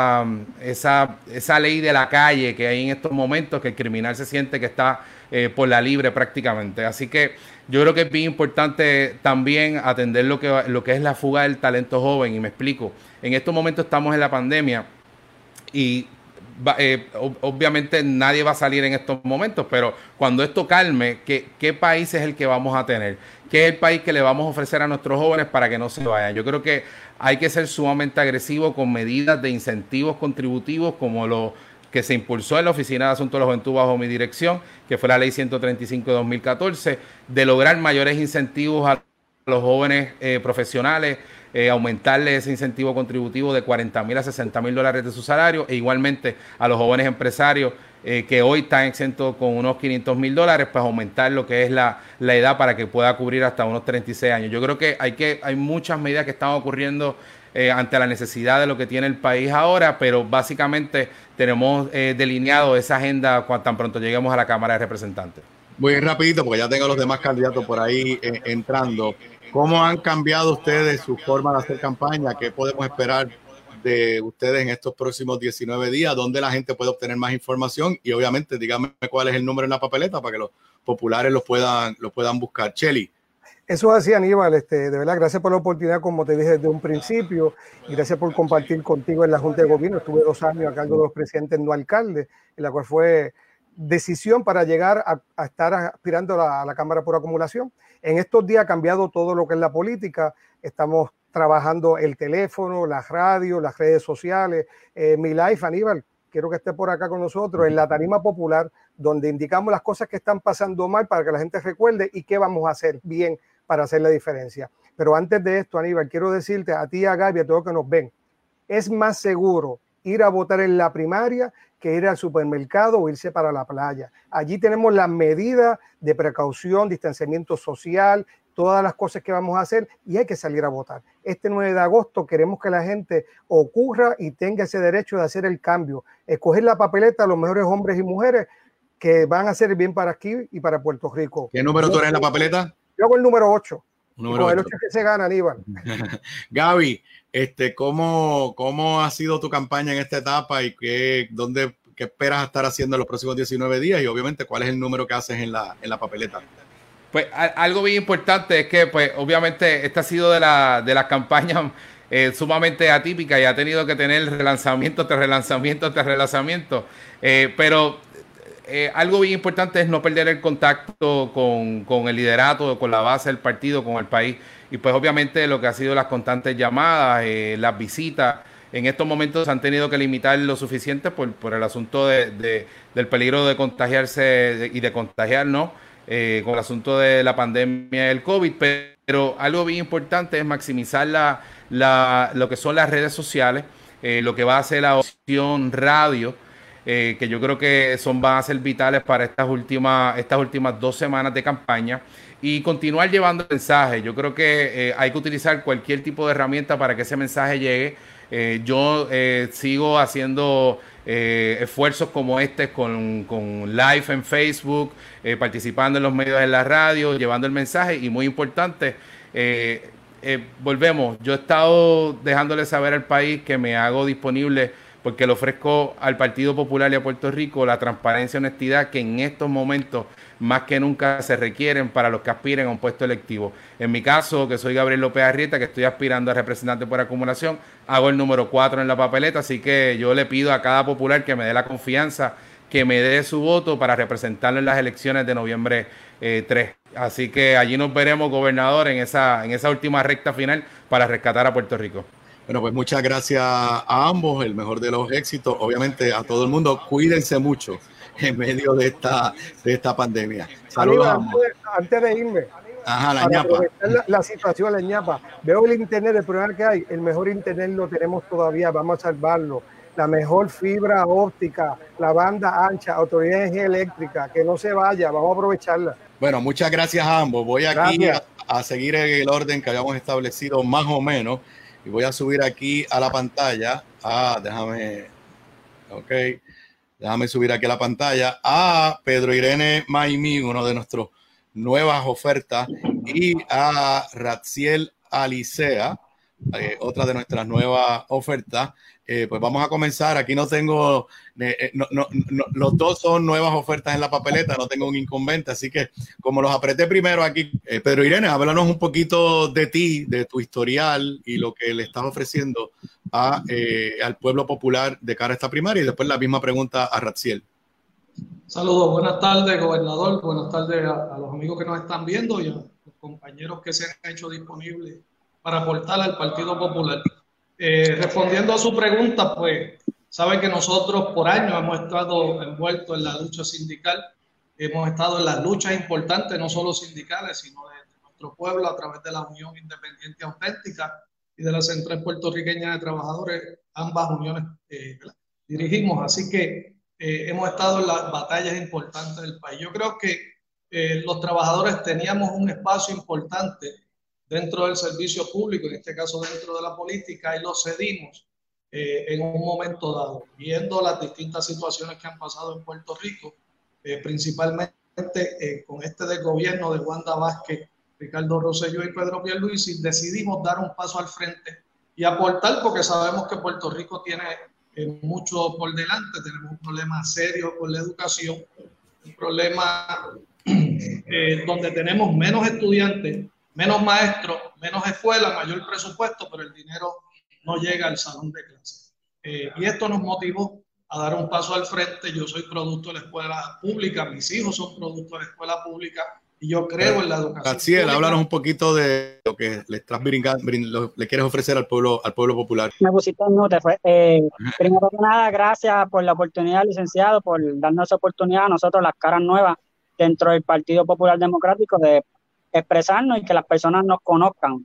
ley de la calle que hay en estos momentos, que el criminal se siente que está por la libre prácticamente. Así que yo creo que es bien importante también atender lo que es la fuga del talento joven, y me explico. En estos momentos estamos en la pandemia y obviamente nadie va a salir en estos momentos, pero cuando esto calme, ¿qué país es el que vamos a tener? ¿Qué es el país que le vamos a ofrecer a nuestros jóvenes para que no se vayan? Yo creo que hay que ser sumamente agresivo con medidas de incentivos contributivos como lo que se impulsó en la Oficina de Asuntos de la Juventud bajo mi dirección, que fue la Ley 135 de 2014, de lograr mayores incentivos a los jóvenes profesionales, aumentarle ese incentivo contributivo de $40,000 a $60,000 de su salario, e igualmente a los jóvenes empresarios que hoy están exentos con unos $500,000, pues aumentar lo que es la edad para que pueda cubrir hasta unos 36 años. Yo creo que hay muchas medidas que están ocurriendo ante la necesidad de lo que tiene el país ahora, pero básicamente tenemos delineado esa agenda tan pronto lleguemos a la Cámara de Representantes. Muy rapidito, porque ya tengo a los demás candidatos por ahí entrando. ¿Cómo han cambiado ustedes su forma de hacer campaña? ¿Qué podemos esperar de ustedes en estos próximos 19 días? ¿Dónde la gente puede obtener más información? Y obviamente, díganme cuál es el número en la papeleta para que los populares lo puedan buscar. Chely. Eso así, Aníbal, de verdad, gracias por la oportunidad, como te dije desde un principio, y gracias por compartir contigo en la Junta de Gobierno. Estuve 2 años a cargo de los presidentes no alcaldes, en la cual fue decisión para llegar a estar aspirando a la Cámara por acumulación. En estos días ha cambiado todo lo que es la política. Estamos trabajando el teléfono, la radio, las redes sociales, mi live, Aníbal, quiero que esté por acá con nosotros en la tarima popular, donde indicamos las cosas que están pasando mal para que la gente recuerde y qué vamos a hacer bien para hacer la diferencia. Pero antes de esto, Aníbal, quiero decirte a ti, a Gaby, a todos que nos ven, es más seguro ir a votar en la primaria que ir al supermercado o irse para la playa. Allí tenemos las medidas de precaución, distanciamiento social, todas las cosas que vamos a hacer, y hay que salir a votar. Este 9 de agosto queremos que la gente ocurra y tenga ese derecho de hacer el cambio, escoger la papeleta a los mejores hombres y mujeres que van a hacer bien para aquí y para Puerto Rico. ¿Qué número tú eres en la papeleta? Yo hago el número 8. Número el 8 que se gana, Aníbal. Gaby, ¿cómo ha sido tu campaña en esta etapa y qué esperas estar haciendo en los próximos 19 días? Y obviamente, ¿cuál es el número que haces en la papeleta? Pues algo bien importante es que, pues, obviamente, esta ha sido de las campañas sumamente atípica y ha tenido que tener relanzamiento tras relanzamiento tras relanzamiento. Pero algo bien importante es no perder el contacto con el liderato, con la base del partido, con el país. Y pues obviamente lo que ha sido las constantes llamadas, las visitas, en estos momentos se han tenido que limitar lo suficiente por el asunto del peligro de contagiarse y de contagiarnos con el asunto de la pandemia del COVID. Pero algo bien importante es maximizar lo que son las redes sociales, lo que va a ser la opción radio, que yo creo que van a ser vitales para estas últimas 2 semanas de campaña, y continuar llevando el mensaje. Yo creo que hay que utilizar cualquier tipo de herramienta para que ese mensaje llegue. Yo sigo haciendo esfuerzos como este con live en Facebook, participando en los medios de la radio, llevando el mensaje y muy importante, volvemos, yo he estado dejándole saber al país que me hago disponible porque le ofrezco al Partido Popular y a Puerto Rico la transparencia y honestidad que en estos momentos más que nunca se requieren para los que aspiren a un puesto electivo. En mi caso, que soy Gabriel López Arrieta, que estoy aspirando a representante por acumulación, hago el número 4 en la papeleta, así que yo le pido a cada popular que me dé la confianza, que me dé su voto para representarlo en las elecciones de noviembre 3. Así que allí nos veremos, gobernador, en esa última recta final para rescatar a Puerto Rico. Bueno, pues muchas gracias a ambos, el mejor de los éxitos. Obviamente a todo el mundo, cuídense mucho en medio de esta pandemia. Saludos. Antes de irme, ajá, la ñapa. La situación, la ñapa. Veo el internet, el problema que hay, el mejor internet lo tenemos todavía, vamos a salvarlo. La mejor fibra óptica, la banda ancha, autoridad de energía eléctrica, que no se vaya, vamos a aprovecharla. Bueno, muchas gracias a ambos. Voy aquí a seguir el orden que habíamos establecido más o menos. Y voy a subir aquí a la pantalla. Déjame subir aquí a la pantalla a Pedro Irene Maimí, uno de nuestras nuevas ofertas, y a Raziel Alicea, otra de nuestras nuevas ofertas. Pues vamos a comenzar. Aquí no tengo, los dos son nuevas ofertas en la papeleta, no tengo un incumbente, así que como los apreté primero aquí, Pedro Irene, háblanos un poquito de ti, de tu historial y lo que le estás ofreciendo al pueblo popular de cara a esta primaria, y después la misma pregunta a Raziel. Saludos, buenas tardes, gobernador, buenas tardes a los amigos que nos están viendo y a los compañeros que se han hecho disponibles para aportar al Partido Popular. Respondiendo a su pregunta, pues sabe que nosotros por años hemos estado envueltos en la lucha sindical, hemos estado en las luchas importantes, no solo sindicales, sino de nuestro pueblo a través de la Unión Independiente Auténtica y de la Central Puertorriqueña de Trabajadores, ambas uniones dirigimos, así que hemos estado en las batallas importantes del país. Yo creo que los trabajadores teníamos un espacio importante dentro del servicio público, en este caso dentro de la política, y lo cedimos en un momento dado, viendo las distintas situaciones que han pasado en Puerto Rico, principalmente con este del gobierno de Wanda Vázquez, Ricardo Rosselló y Pedro Pierluisi, decidimos dar un paso al frente y aportar, porque sabemos que Puerto Rico tiene mucho por delante, tenemos un problema serio con la educación, un problema donde tenemos menos estudiantes, menos maestros, menos escuelas, mayor presupuesto, pero el dinero no llega al salón de clase. Y esto nos motivó a dar un paso al frente. Yo soy producto de la escuela pública, mis hijos son producto de la escuela pública y yo creo en la educación. Raziel, háblanos un poquito de lo que le estás le quieres ofrecer al pueblo popular. Me pusiste en nota. Primero que nada, gracias por la oportunidad, licenciado, por darnos esa oportunidad a nosotros, las caras nuevas dentro del Partido Popular Democrático, de expresarnos y que las personas nos conozcan.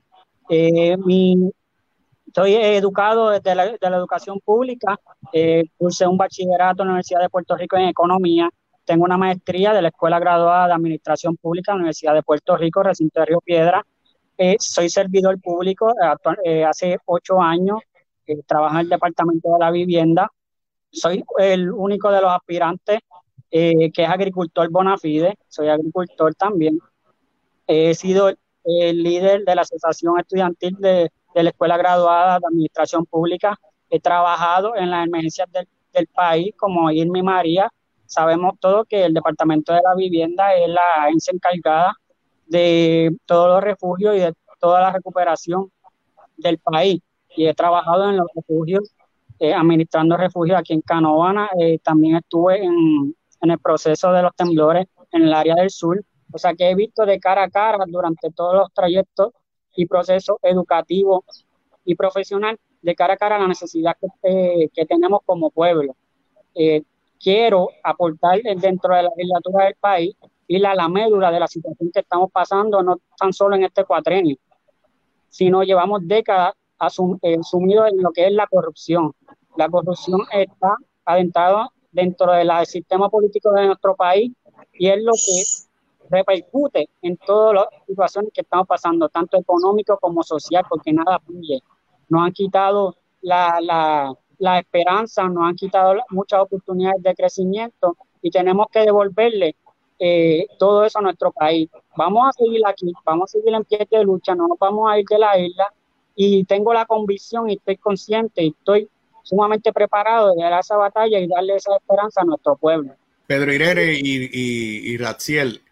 Soy educado desde la educación pública, cursé un bachillerato en la Universidad de Puerto Rico en Economía, tengo una maestría de la Escuela Graduada de Administración Pública en la Universidad de Puerto Rico, recinto de Río Piedra. Soy servidor público, hace 8 años, trabajo en el Departamento de la Vivienda. Soy el único de los aspirantes que es agricultor bona fide, soy agricultor también. He sido el líder de la Asociación Estudiantil de la Escuela Graduada de Administración Pública. He trabajado en las emergencias del país como Irma y María. Sabemos todos que el Departamento de la Vivienda es la agencia encargada de todos los refugios y de toda la recuperación del país. Y he trabajado en los refugios, administrando refugios aquí en Canóvana. También estuve en el proceso de los temblores en el área del sur. O sea que he visto de cara a cara durante todos los trayectos y procesos educativos y profesional, de cara a cara a la necesidad que tenemos como pueblo. Quiero aportar dentro de la legislatura del país y la médula de la situación que estamos pasando, no tan solo en este cuatrenio, sino llevamos décadas sumidos en lo que es la corrupción. La corrupción está adentrada dentro del sistema político de nuestro país y es lo que repercute en todas las situaciones que estamos pasando, tanto económico como social, porque nada fluye. Nos han quitado la esperanza, nos han quitado muchas oportunidades de crecimiento y tenemos que devolverle todo eso a nuestro país. Vamos a seguir aquí, vamos a seguir en pie de lucha, no nos vamos a ir de la isla, y tengo la convicción y estoy consciente y estoy sumamente preparado de dar esa batalla y darle esa esperanza a nuestro pueblo. Pedro Irene y Raziel,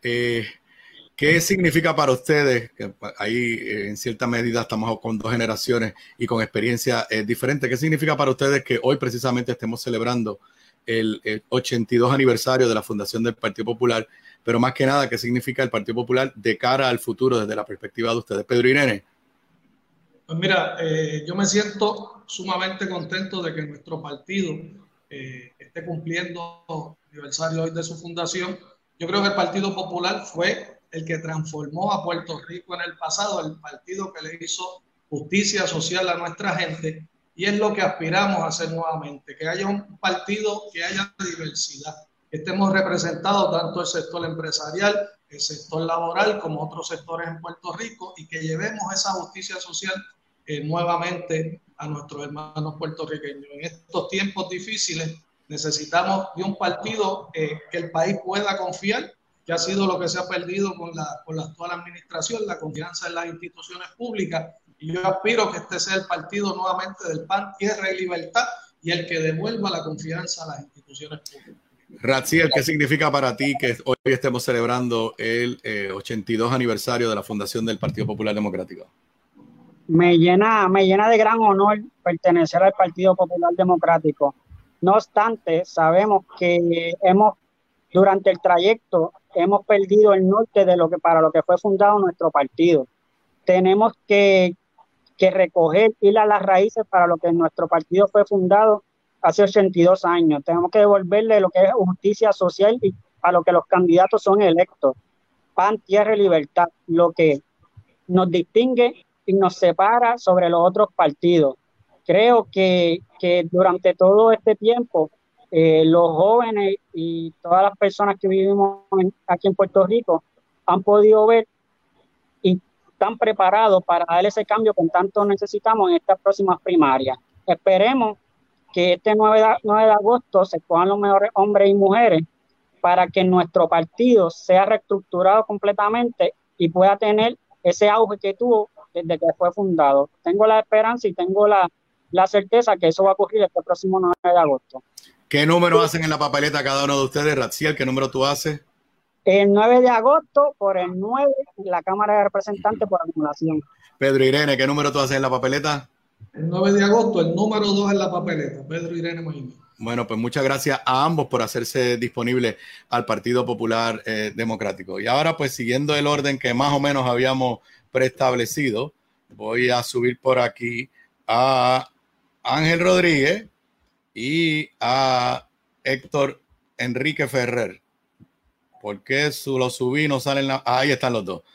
¿qué significa para ustedes? Que ahí en cierta medida estamos con dos generaciones y con experiencia diferente. ¿Qué significa para ustedes que hoy precisamente estemos celebrando el 82 aniversario de la fundación del Partido Popular? Pero más que nada, ¿qué significa el Partido Popular de cara al futuro desde la perspectiva de ustedes? Pedro Irene. Pues mira, yo me siento sumamente contento de que nuestro partido esté cumpliendo aniversario hoy de su fundación. Yo creo que el Partido Popular fue el que transformó a Puerto Rico en el pasado, el partido que le hizo justicia social a nuestra gente, y es lo que aspiramos a hacer nuevamente, que haya un partido, que haya diversidad, que estemos representados tanto el sector empresarial, el sector laboral, como otros sectores en Puerto Rico, y que llevemos esa justicia social nuevamente a nuestros hermanos puertorriqueños. En estos tiempos difíciles necesitamos de un partido que el país pueda confiar, que ha sido lo que se ha perdido con la actual administración, la confianza en las instituciones públicas, y yo aspiro que este sea el partido nuevamente del PAN, Tierra y Libertad, y el que devuelva la confianza a las instituciones públicas. Raziel, ¿qué significa para ti que hoy estemos celebrando el 82 aniversario de la fundación del Partido Popular Democrático? Me llena de gran honor pertenecer al Partido Popular Democrático. No obstante, sabemos que durante el trayecto hemos perdido el norte de para lo que fue fundado nuestro partido. Tenemos que recoger, ir a las raíces para lo que nuestro partido fue fundado hace 82 años. Tenemos que devolverle lo que es justicia social y a lo que los candidatos son electos. PAN, Tierra y Libertad, lo que nos distingue y nos separa sobre los otros partidos. Creo que durante todo este tiempo, los jóvenes y todas las personas que vivimos aquí en Puerto Rico han podido ver y están preparados para dar ese cambio que tanto necesitamos en estas próximas primarias. Esperemos que este 9 de agosto se escojan los mejores hombres y mujeres para que nuestro partido sea reestructurado completamente y pueda tener ese auge que tuvo desde que fue fundado. Tengo la esperanza y tengo la certeza que eso va a ocurrir este próximo 9 de agosto. ¿Qué número hacen en la papeleta cada uno de ustedes? Raziel, ¿qué número tú haces? El 9 de agosto por el 9, la Cámara de Representantes por acumulación. Pedro Irene, ¿qué número tú haces en la papeleta? El 9 de agosto, el número 2 en la papeleta. Pedro Irene Mojica. Bueno, pues muchas gracias a ambos por hacerse disponibles al Partido Popular Democrático. Y ahora, pues siguiendo el orden que más o menos habíamos preestablecido, voy a subir por aquí a Ángel Rodríguez y a Héctor Enrique Ferrer. ¿Por qué lo subí? No salen ahí están los dos.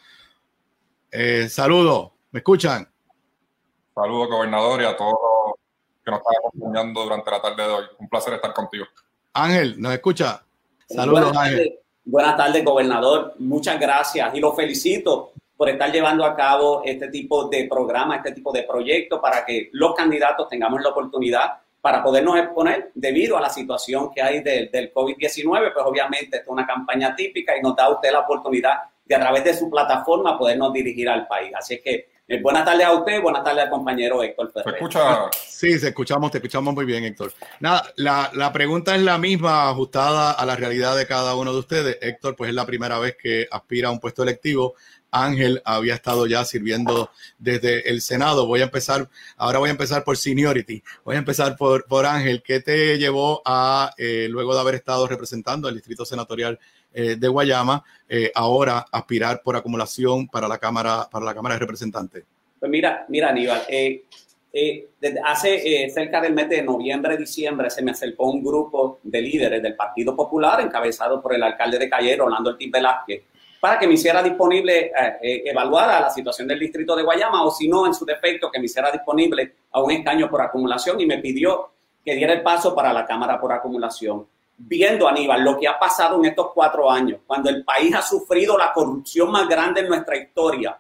Saludos, ¿me escuchan? Saludos, gobernador, y a todos los que nos están acompañando durante la tarde de hoy. Un placer estar contigo. Ángel, ¿nos escucha? Saludos, Ángel. Buenas tardes, gobernador. Muchas gracias y lo felicito por estar llevando a cabo este tipo de programa, este tipo de proyecto para que los candidatos tengamos la oportunidad para podernos exponer debido a la situación que hay del COVID-19. Pues obviamente es una campaña típica y nos da a usted la oportunidad de a través de su plataforma podernos dirigir al país. Así es que buenas tardes a usted, buenas tardes al compañero Héctor Ferrer. ¿Se escucha? Sí, te escuchamos muy bien, Héctor. Nada, la pregunta es la misma, ajustada a la realidad de cada uno de ustedes. Héctor, pues es la primera vez que aspira a un puesto electivo. Ángel había estado ya sirviendo desde el Senado. Ahora voy a empezar por seniority. Voy a empezar por Ángel. ¿Qué te llevó a, luego de haber estado representando el distrito senatorial de Guayama, ahora aspirar por acumulación para la Cámara de Representantes? Pues mira Aníbal, desde hace cerca del mes de noviembre, diciembre, se me acercó un grupo de líderes del Partido Popular, encabezado por el alcalde de Calle, Rolando Ortiz Velázquez, para que me hiciera disponible evaluar a la situación del distrito de Guayama, o si no, en su defecto, que me hiciera disponible a un escaño por acumulación, y me pidió que diera el paso para la Cámara por acumulación. Viendo, Aníbal, lo que ha pasado en estos 4 años, cuando el país ha sufrido la corrupción más grande en nuestra historia,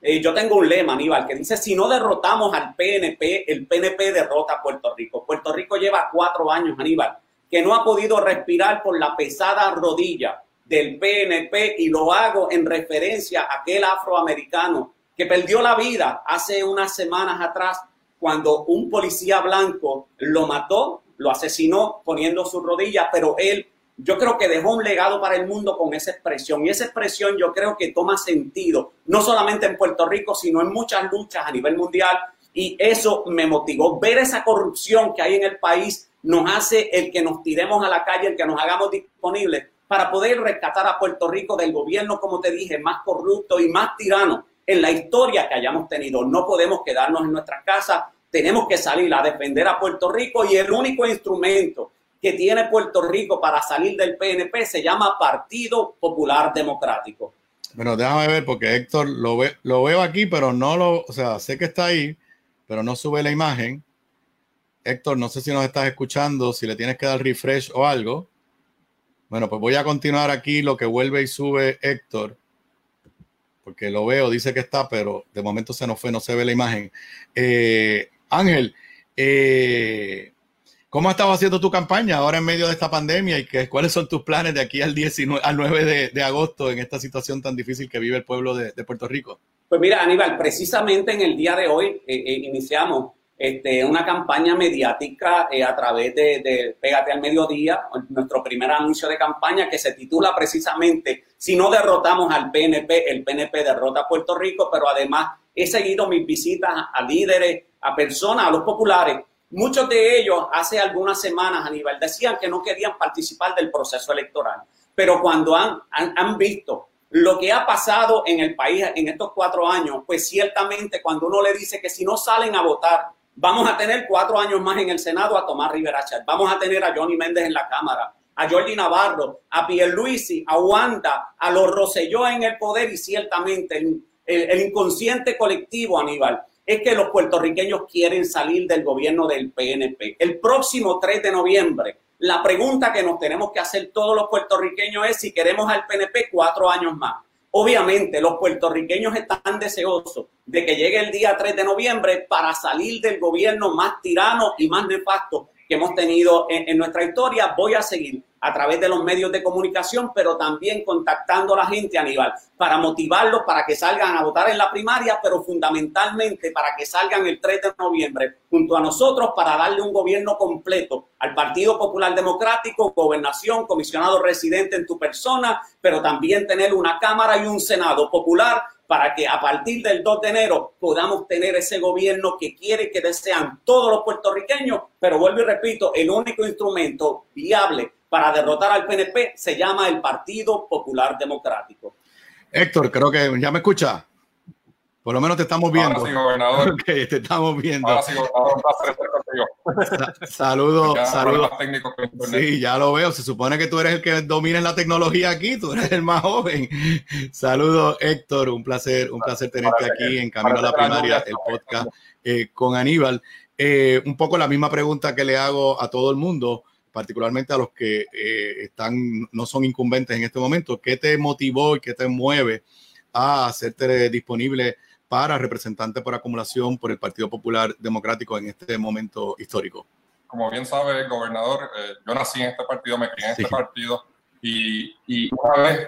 Yo tengo un lema, Aníbal, que dice, si no derrotamos al PNP, el PNP derrota a Puerto Rico. Puerto Rico lleva 4 años, Aníbal, que no ha podido respirar por la pesada rodilla del PNP, y lo hago en referencia a aquel afroamericano que perdió la vida hace unas semanas atrás cuando un policía blanco lo mató, lo asesinó poniendo su rodilla, pero él, yo creo que dejó un legado para el mundo con esa expresión, y esa expresión yo creo que toma sentido, no solamente en Puerto Rico, sino en muchas luchas a nivel mundial, y eso me motivó. Ver esa corrupción que hay en el país nos hace el que nos tiremos a la calle, el que nos hagamos disponibles para poder rescatar a Puerto Rico del gobierno, como te dije, más corrupto y más tirano en la historia que hayamos tenido. No podemos quedarnos en nuestras casas, tenemos que salir a defender a Puerto Rico, y el único instrumento que tiene Puerto Rico para salir del PNP se llama Partido Popular Democrático. Bueno, déjame ver, porque Héctor lo veo aquí, pero o sea, sé que está ahí, pero no sube la imagen. Héctor, no sé si nos estás escuchando, si le tienes que dar refresh o algo. Bueno, pues voy a continuar aquí lo que vuelve y sube Héctor, porque lo veo, dice que está, pero de momento se nos fue, no se ve la imagen. Ángel, ¿cómo has estado haciendo tu campaña ahora en medio de esta pandemia, y cuáles son tus planes de aquí al 9 de agosto en esta situación tan difícil que vive el pueblo de Puerto Rico? Pues mira, Aníbal, precisamente en el día de hoy iniciamos una campaña mediática a través de Pégate al Mediodía, nuestro primer anuncio de campaña, que se titula precisamente Si no derrotamos al PNP, el PNP derrota a Puerto Rico, pero además he seguido mis visitas a líderes, a personas, a los populares. Muchos de ellos hace algunas semanas, Aníbal, decían que no querían participar del proceso electoral, pero cuando han visto lo que ha pasado en el país en estos 4 años, pues ciertamente cuando uno le dice que si no salen a votar, vamos a tener 4 años más en el Senado a Tomás Rivera Chat, vamos a tener a Johnny Méndez en la Cámara, a Jordi Navarro, a Pierluisi, a Wanda, a los Rosselló en el poder, y ciertamente el inconsciente colectivo, Aníbal, es que los puertorriqueños quieren salir del gobierno del PNP. El próximo 3 de noviembre, la pregunta que nos tenemos que hacer todos los puertorriqueños es si queremos al PNP 4 años más. Obviamente, los puertorriqueños están deseosos de que llegue el día 3 de noviembre para salir del gobierno más tirano y más nefasto que hemos tenido en nuestra historia. Voy a seguir a través de los medios de comunicación, pero también contactando a la gente, Aníbal, para motivarlos para que salgan a votar en la primaria, pero fundamentalmente para que salgan el 3 de noviembre junto a nosotros para darle un gobierno completo al Partido Popular Democrático, gobernación, comisionado residente en tu persona, pero también tener una Cámara y un Senado popular para que a partir del 2 de enero podamos tener ese gobierno que quiere, que desean todos los puertorriqueños, pero vuelvo y repito, el único instrumento viable para derrotar al PNP se llama el Partido Popular Democrático. Héctor, creo que ya me escucha. Por lo menos te estamos viendo. Ahora sí, gobernador. Ok, te estamos viendo. Ahora sí, gobernador, un placer estar contigo. Saludos. Sí, ya lo veo. Se supone que tú eres el que domina la tecnología aquí. Tú eres el más joven. Saludos, Héctor. Un placer tenerte aquí en Camino a la Primaria, el podcast con Aníbal. Un poco la misma pregunta que le hago a todo el mundo, particularmente a los que no son incumbentes en este momento. ¿Qué te motivó y qué te mueve a hacerte disponible para representante por acumulación por el Partido Popular Democrático en este momento histórico? Como bien sabe el gobernador, yo nací en este partido, me crié en este partido, y una vez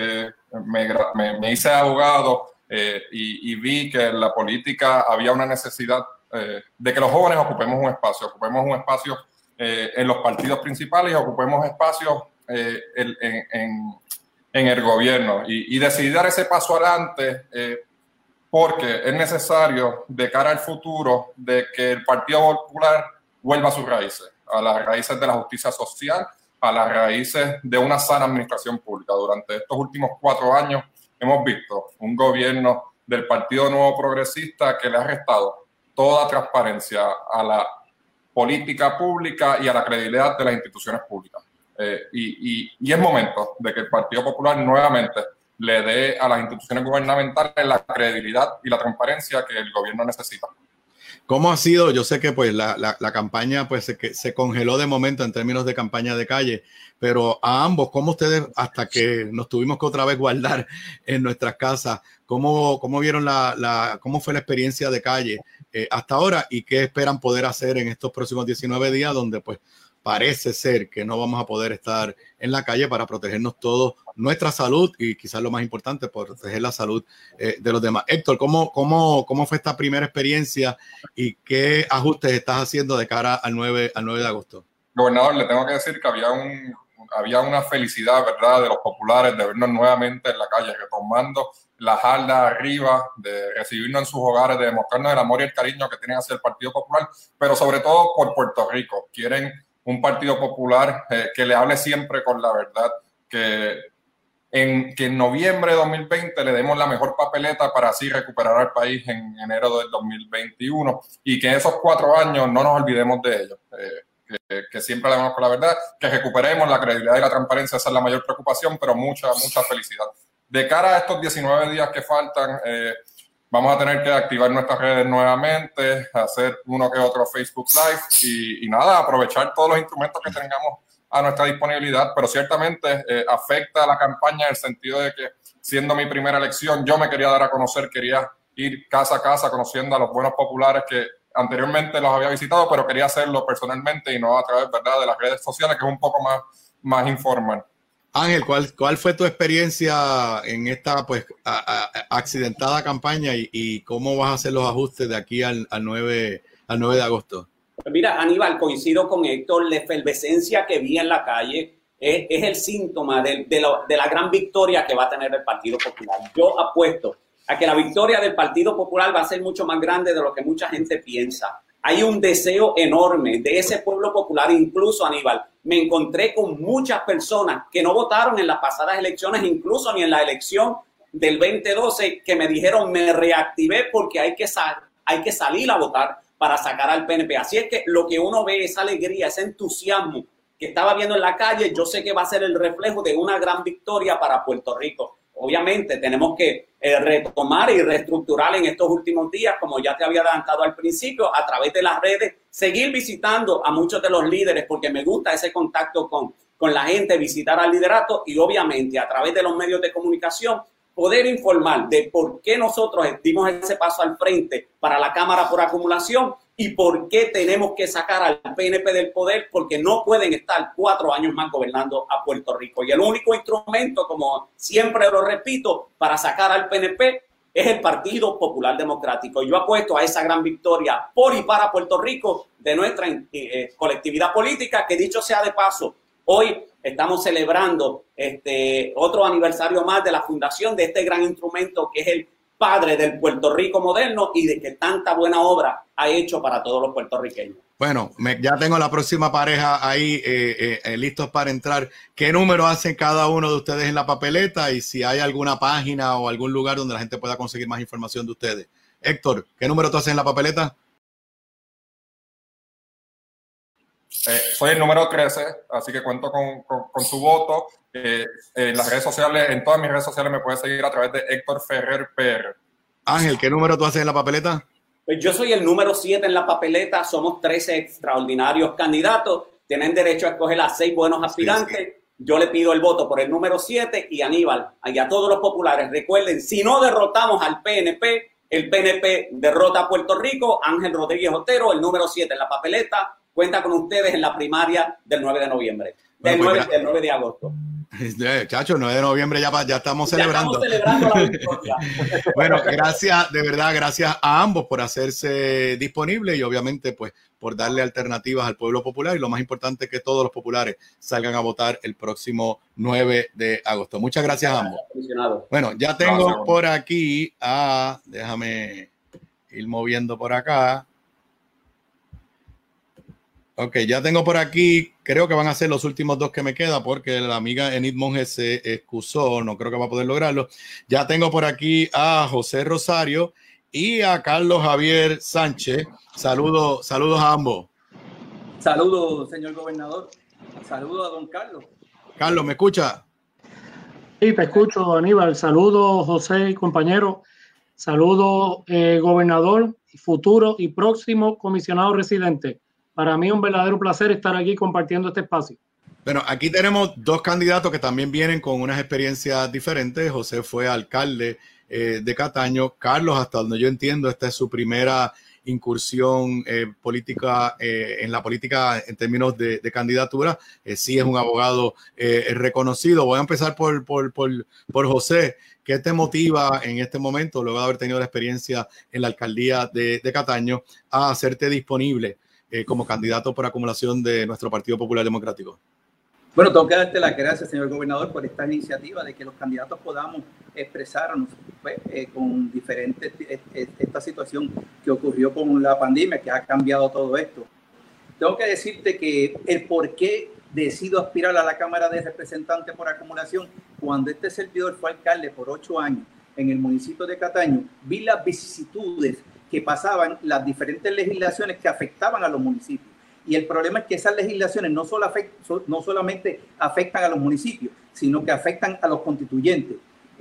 me hice abogado y vi que en la política había una necesidad de que los jóvenes ocupemos un espacio en los partidos principales y ocupemos espacios en el gobierno. Y decidí dar ese paso adelante porque es necesario de cara al futuro de que el Partido Popular vuelva a sus raíces, a las raíces de la justicia social, a las raíces de una sana administración pública. Durante estos últimos 4 años hemos visto un gobierno del Partido Nuevo Progresista que le ha restado toda transparencia a la política pública y a la credibilidad de las instituciones públicas. Y es momento de que el Partido Popular nuevamente le dé a las instituciones gubernamentales la credibilidad y la transparencia que el gobierno necesita. ¿Cómo ha sido? Yo sé que pues la campaña pues se congeló de momento en términos de campaña de calle, pero a ambos, ¿cómo ustedes, hasta que nos tuvimos que otra vez guardar en nuestras casas, cómo vieron cómo fue la experiencia de calle hasta ahora y qué esperan poder hacer en estos próximos 19 días donde pues parece ser que no vamos a poder estar en la calle para protegernos todos, nuestra salud y quizás lo más importante, proteger la salud de los demás? Héctor, ¿cómo fue esta primera experiencia y qué ajustes estás haciendo de cara al 9 de agosto? Gobernador, le tengo que decir que había una felicidad, ¿verdad?, de los populares de vernos nuevamente en la calle, retomando la jarda arriba, de recibirnos en sus hogares, de demostrarnos el amor y el cariño que tienen hacia el Partido Popular, pero sobre todo por Puerto Rico. Quieren un Partido Popular que le hable siempre con la verdad, que en noviembre de 2020 le demos la mejor papeleta para así recuperar al país en enero del 2021 y que en esos 4 años no nos olvidemos de ellos, que siempre le demos con la verdad, que recuperemos la credibilidad y la transparencia. Esa es la mayor preocupación, pero mucha felicidad. De cara a estos 19 días que faltan, vamos a tener que activar nuestras redes nuevamente, hacer uno que otro Facebook Live y nada, aprovechar todos los instrumentos que tengamos a nuestra disponibilidad, pero ciertamente afecta a la campaña en el sentido de que, siendo mi primera elección, yo me quería dar a conocer, quería ir casa a casa conociendo a los buenos populares que anteriormente los había visitado, pero quería hacerlo personalmente y no a través, ¿verdad?, de las redes sociales, que es un poco más informal. Ángel, ¿cuál fue tu experiencia en esta pues accidentada campaña y cómo vas a hacer los ajustes de aquí al 9 de agosto? Mira, Aníbal, coincido con Héctor, la efervescencia que vi en la calle es el síntoma de la gran victoria que va a tener el Partido Popular. Yo apuesto a que la victoria del Partido Popular va a ser mucho más grande de lo que mucha gente piensa. Hay un deseo enorme de ese pueblo popular, incluso, Aníbal, me encontré con muchas personas que no votaron en las pasadas elecciones, incluso ni en la elección del 2012, que me dijeron, me reactivé porque hay que salir a votar para sacar al PNP. Así es que lo que uno ve, esa alegría, ese entusiasmo que estaba viendo en la calle, yo sé que va a ser el reflejo de una gran victoria para Puerto Rico. Obviamente tenemos que retomar y reestructurar en estos últimos días, como ya te había adelantado al principio, a través de las redes, seguir visitando a muchos de los líderes, porque me gusta ese contacto con la gente, visitar al liderato y obviamente a través de los medios de comunicación poder informar de por qué nosotros dimos ese paso al frente para la Cámara por acumulación y por qué tenemos que sacar al PNP del poder, porque no pueden estar 4 años más gobernando a Puerto Rico. Y el único instrumento, como siempre lo repito, para sacar al PNP es el Partido Popular Democrático. Yo apuesto a esa gran victoria por y para Puerto Rico de nuestra colectividad política, que dicho sea de paso, hoy estamos celebrando otro aniversario más de la fundación de este gran instrumento que es el padre del Puerto Rico moderno y de que tanta buena obra ha hecho para todos los puertorriqueños. Bueno, ya tengo la próxima pareja ahí listos para entrar. ¿Qué número hacen cada uno de ustedes en la papeleta? Y si hay alguna página o algún lugar donde la gente pueda conseguir más información de ustedes. Héctor, ¿qué número tú haces en la papeleta? Soy el número 13, así que cuento con su voto. En las redes sociales, en todas mis redes sociales me puedes seguir a través de Héctor Ferrer PR. Ángel, ¿qué número tú haces en la papeleta? Pues yo soy el número 7 en la papeleta. Somos 13 extraordinarios candidatos. Tienen derecho a escoger a 6 buenos aspirantes. Sí. Yo le pido el voto por el número 7 y Aníbal, y a todos los populares, recuerden, si no derrotamos al PNP, el PNP derrota a Puerto Rico. Ángel Rodríguez Otero, el número 7 en la papeleta, cuenta con ustedes en la primaria del 9 de noviembre, del 9 de agosto. Chacho, 9 de noviembre ya estamos celebrando. Ya estamos celebrando la victoria. Bueno, gracias, de verdad, gracias a ambos por hacerse disponibles y obviamente pues por darle alternativas al pueblo popular y lo más importante es que todos los populares salgan a votar el próximo 9 de agosto. Muchas gracias a ambos. Bueno, ya tengo por aquí déjame ir moviendo por acá. Ok, ya tengo por aquí, creo que van a ser los últimos 2 que me queda porque la amiga Enid Monge se excusó, no creo que va a poder lograrlo. Ya tengo por aquí a José Rosario y a Carlos Javier Sánchez. Saludos a ambos. Saludos, señor gobernador. Saludos a don Carlos. Carlos, ¿me escucha? Sí, te escucho, Aníbal. Saludos, José y compañero. Saludos, gobernador. futuro y próximo comisionado residente. Para mí es un verdadero placer estar aquí compartiendo este espacio. Bueno, aquí tenemos dos candidatos que también vienen con unas experiencias diferentes. José fue alcalde de Cataño. Carlos, hasta donde yo entiendo, esta es su primera incursión política en la política en términos de candidatura. Sí es un abogado reconocido. Voy a empezar por José. ¿Qué te motiva en este momento, luego de haber tenido la experiencia en la alcaldía de Cataño, a hacerte disponible como candidato por acumulación de nuestro Partido Popular Democrático? Bueno, tengo que darte las gracias, señor gobernador, por esta iniciativa de que los candidatos podamos expresarnos con diferentes, esta situación que ocurrió con la pandemia, que ha cambiado todo esto. Tengo que decirte que el por qué decido aspirar a la Cámara de Representantes por acumulación, cuando este servidor fue alcalde por 8 años en el municipio de Cataño, vi las vicisitudes que pasaban, las diferentes legislaciones que afectaban a los municipios. Y el problema es que esas legislaciones no solamente afectan a los municipios, sino que afectan a los constituyentes.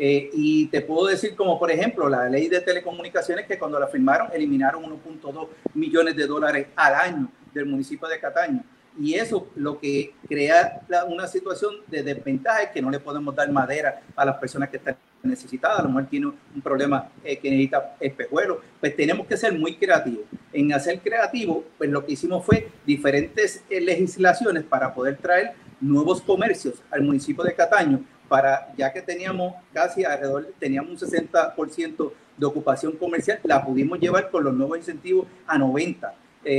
Y te puedo decir como, por ejemplo, la ley de telecomunicaciones, que cuando la firmaron eliminaron 1.2 millones de dólares al año del municipio de Cataño. Y eso lo que crea una situación de desventaja es que no le podemos dar madera a las personas que están necesitadas. A lo mejor tiene un problema que necesita espejuelos. Pues tenemos que ser muy creativos. En hacer creativo, pues lo que hicimos fue diferentes legislaciones para poder traer nuevos comercios al municipio de Cataño, ya que teníamos casi teníamos un 60% de ocupación comercial, la pudimos llevar con los nuevos incentivos a 90%.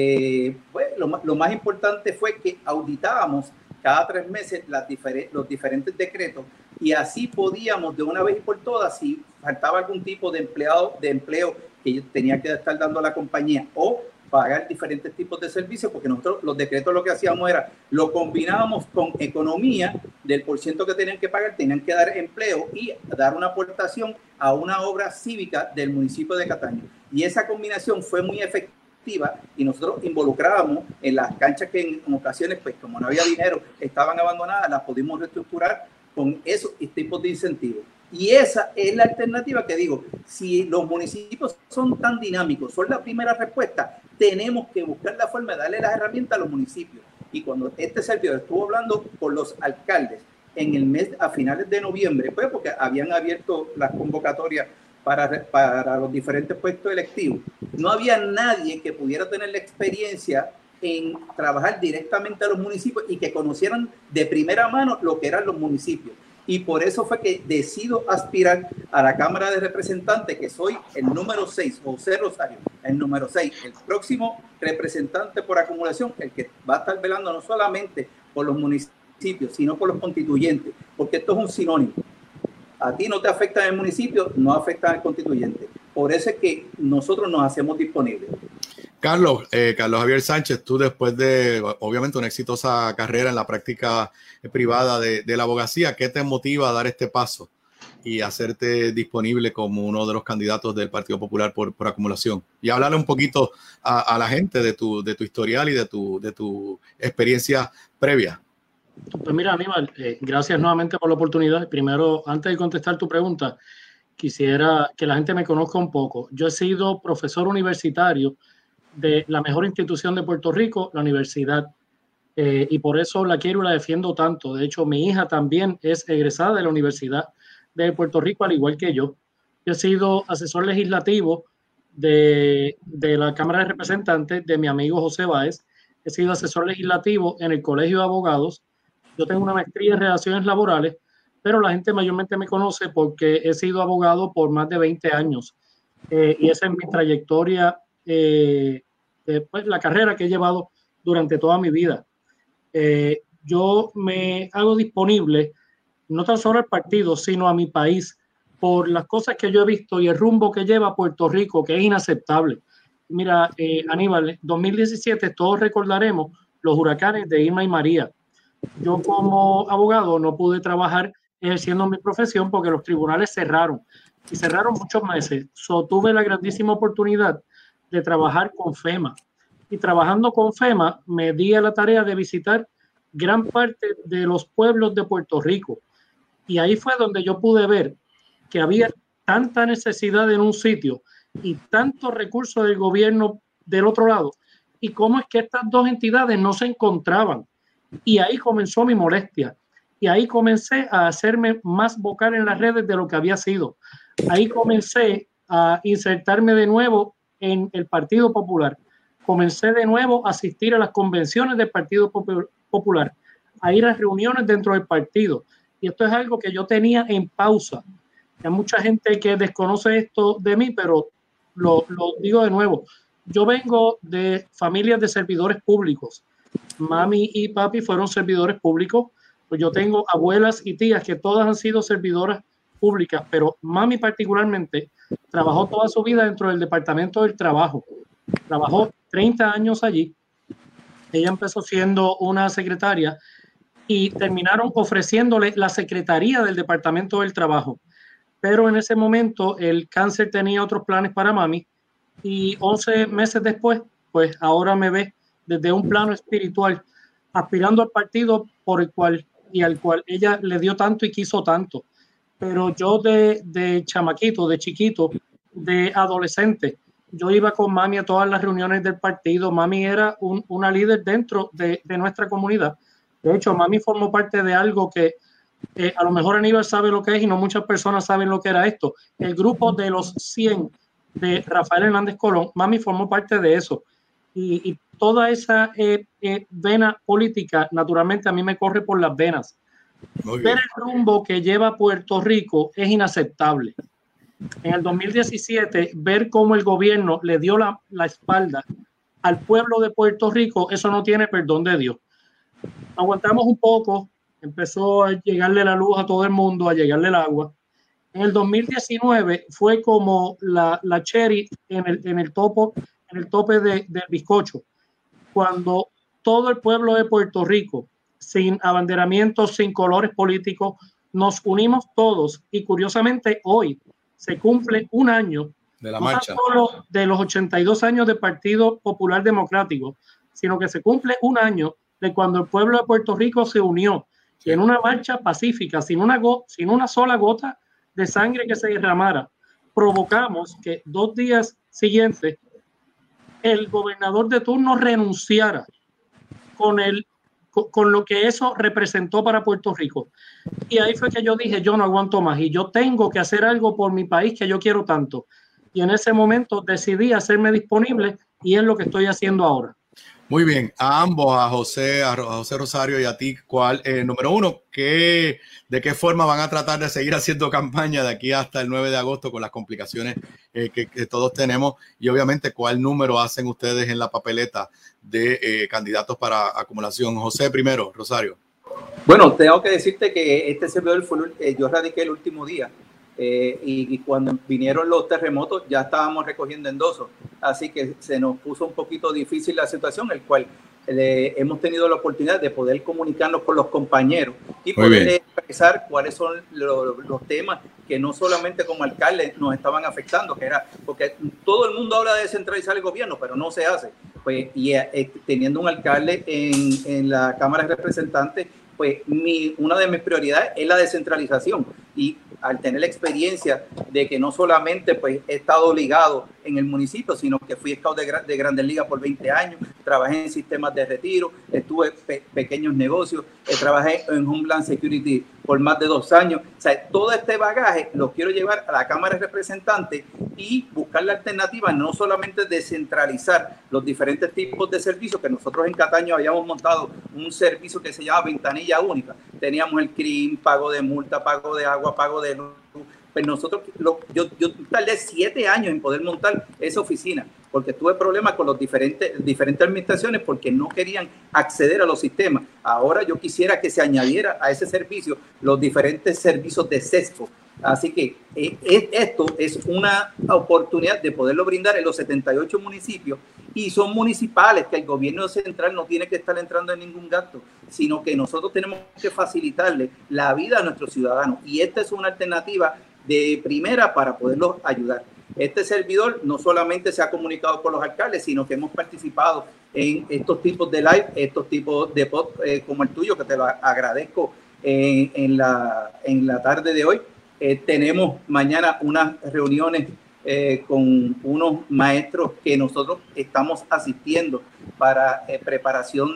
Pues, lo más importante fue que auditábamos cada 3 meses los diferentes decretos, y así podíamos de una vez y por todas, si faltaba algún tipo de empleo que tenía que estar dando la compañía, o pagar diferentes tipos de servicios, porque nosotros los decretos lo que hacíamos era, lo combinábamos con economía del % que tenían que pagar, tenían que dar empleo y dar una aportación a una obra cívica del municipio de Cataño. Y esa combinación fue muy efectiva, y nosotros involucrábamos en las canchas que en ocasiones, pues como no había dinero, estaban abandonadas, las pudimos reestructurar con esos tipos de incentivos. Y esa es la alternativa que digo, si los municipios son tan dinámicos, son la primera respuesta, tenemos que buscar la forma de darle las herramientas a los municipios. Y cuando este servidor estuvo hablando con los alcaldes en el mes, a finales de noviembre, pues porque habían abierto las convocatorias para los diferentes puestos electivos, no había nadie que pudiera tener la experiencia en trabajar directamente a los municipios y que conocieran de primera mano lo que eran los municipios. Y por eso fue que decido aspirar a la Cámara de Representantes, que soy el número 6, José Rosario, el número 6, el próximo representante por acumulación, el que va a estar velando no solamente por los municipios, sino por los constituyentes, porque esto es un sinónimo. A ti no te afecta en el municipio, no afecta al constituyente. Por eso es que nosotros nos hacemos disponibles. Carlos Javier Sánchez, tú después de, obviamente, una exitosa carrera en la práctica privada de la abogacía, ¿qué te motiva a dar este paso y hacerte disponible como uno de los candidatos del Partido Popular por acumulación? Y hablarle un poquito a la gente de tu historial y de tu experiencia previa. Pues mira, Aníbal, gracias nuevamente por la oportunidad. Primero, antes de contestar tu pregunta, quisiera que la gente me conozca un poco. Yo he sido profesor universitario de la mejor institución de Puerto Rico, la universidad, y por eso la quiero y la defiendo tanto. De hecho, mi hija también es egresada de la Universidad de Puerto Rico, al igual que yo. Yo he sido asesor legislativo de la Cámara de Representantes de mi amigo José Báez. He sido asesor legislativo en el Colegio de Abogados. Yo tengo una maestría en Relaciones Laborales, pero la gente mayormente me conoce porque he sido abogado por más de 20 años. Y esa es mi trayectoria, pues, la carrera que he llevado durante toda mi vida. Yo me hago disponible no tan solo al partido, sino a mi país, por las cosas que yo he visto y el rumbo que lleva Puerto Rico, que es inaceptable. Mira, Aníbal, en 2017 todos recordaremos los huracanes de Irma y María. Yo como abogado no pude trabajar ejerciendo mi profesión porque los tribunales cerraron y cerraron muchos meses. Tuve la grandísima oportunidad de trabajar con FEMA, y trabajando con FEMA me di a la tarea de visitar gran parte de los pueblos de Puerto Rico, y ahí fue donde yo pude ver que había tanta necesidad en un sitio y tantos recursos del gobierno del otro lado, y cómo es que estas dos entidades no se encontraban. Y ahí comenzó mi molestia. Y ahí comencé a hacerme más vocal en las redes de lo que había sido. Ahí comencé a insertarme de nuevo en el Partido Popular. Comencé de nuevo a asistir a las convenciones del Partido Popular, a ir a reuniones dentro del partido. Y esto es algo que yo tenía en pausa. Hay mucha gente que desconoce esto de mí, pero lo digo de nuevo. Yo vengo de familias de servidores públicos. Mami y papi fueron servidores públicos. Pues yo tengo abuelas y tías que todas han sido servidoras públicas, pero mami particularmente trabajó toda su vida dentro del Departamento del Trabajo. Trabajó 30 años allí. Ella empezó siendo una secretaria y terminaron ofreciéndole la secretaría del Departamento del Trabajo. Pero en ese momento el cáncer tenía otros planes para mami y 11 meses después, pues ahora me ve desde un plano espiritual aspirando al partido por el cual y al cual ella le dio tanto y quiso tanto. Pero yo de chamaquito, de chiquito, de adolescente, yo iba con mami a todas las reuniones del partido. Mami era una líder dentro de nuestra comunidad. De hecho, mami formó parte de algo que a lo mejor Aníbal sabe lo que es y no muchas personas saben lo que era esto. El grupo de los 100 de Rafael Hernández Colón, mami formó parte de eso. Y toda esa vena política, naturalmente, a mí me corre por las venas. Ver el rumbo que lleva Puerto Rico es inaceptable. En el 2017, ver cómo el gobierno le dio la espalda al pueblo de Puerto Rico, eso no tiene perdón de Dios. Aguantamos un poco, empezó a llegarle la luz a todo el mundo, a llegarle el agua. En el 2019 fue como la cherry en el tope del bizcocho, cuando todo el pueblo de Puerto Rico, sin abanderamientos, sin colores políticos, nos unimos todos y curiosamente hoy se cumple un año de la no marcha, tan solo de los 82 años del Partido Popular Democrático, sino que se cumple un año de cuando el pueblo de Puerto Rico se unió y en una marcha pacífica, sin una sola gota de sangre que se derramara, provocamos que 2 días siguientes el gobernador de turno renunciara con lo que eso representó para Puerto Rico. Y ahí fue que yo dije, yo no aguanto más y yo tengo que hacer algo por mi país que yo quiero tanto. Y en ese momento decidí hacerme disponible y es lo que estoy haciendo ahora. Muy bien, a ambos, a José Rosario y a ti, número uno, ¿de qué forma van a tratar de seguir haciendo campaña de aquí hasta el 9 de agosto con las complicaciones que todos tenemos? Y obviamente, ¿cuál número hacen ustedes en la papeleta de candidatos para acumulación? José primero, Rosario. Bueno, tengo que decirte que este servidor yo radiqué el último día. Y cuando vinieron los terremotos ya estábamos recogiendo endosos, así que se nos puso un poquito difícil la situación, el cual hemos tenido la oportunidad de poder comunicarnos con los compañeros y poder expresar cuáles son los temas que no solamente como alcalde nos estaban afectando, que era porque todo el mundo habla de descentralizar el gobierno, pero no se hace. Pues, y teniendo un alcalde en la Cámara de Representantes, pues una de mis prioridades es la descentralización y al tener la experiencia de que no solamente pues he estado ligado en el municipio, sino que fui scout de Grandes Ligas por 20 años, trabajé en sistemas de retiro, estuve pequeños negocios, trabajé en Homeland Security por más de 2 años. O sea, todo este bagaje lo quiero llevar a la Cámara de Representantes y buscar la alternativa, no solamente descentralizar los diferentes tipos de servicios que nosotros en Cataño habíamos montado un servicio que se llama Ventanilla Única. Teníamos el CRIM, pago de multa, pago de agua, pago de luz. Pues nosotros, yo tardé 7 años en poder montar esa oficina porque tuve problemas con los diferentes administraciones porque no querían acceder a los sistemas. Ahora yo quisiera que se añadiera a ese servicio los diferentes servicios de CESFO. Así que esto es una oportunidad de poderlo brindar en los 78 municipios y son municipales que el gobierno central no tiene que estar entrando en ningún gasto, sino que nosotros tenemos que facilitarle la vida a nuestros ciudadanos y esta es una alternativa de primera para poderlos ayudar. Este servidor no solamente se ha comunicado con los alcaldes, sino que hemos participado en estos tipos de live, estos tipos de pod como el tuyo, que te lo agradezco en la tarde de hoy. Tenemos mañana unas reuniones con unos maestros que nosotros estamos asistiendo para preparación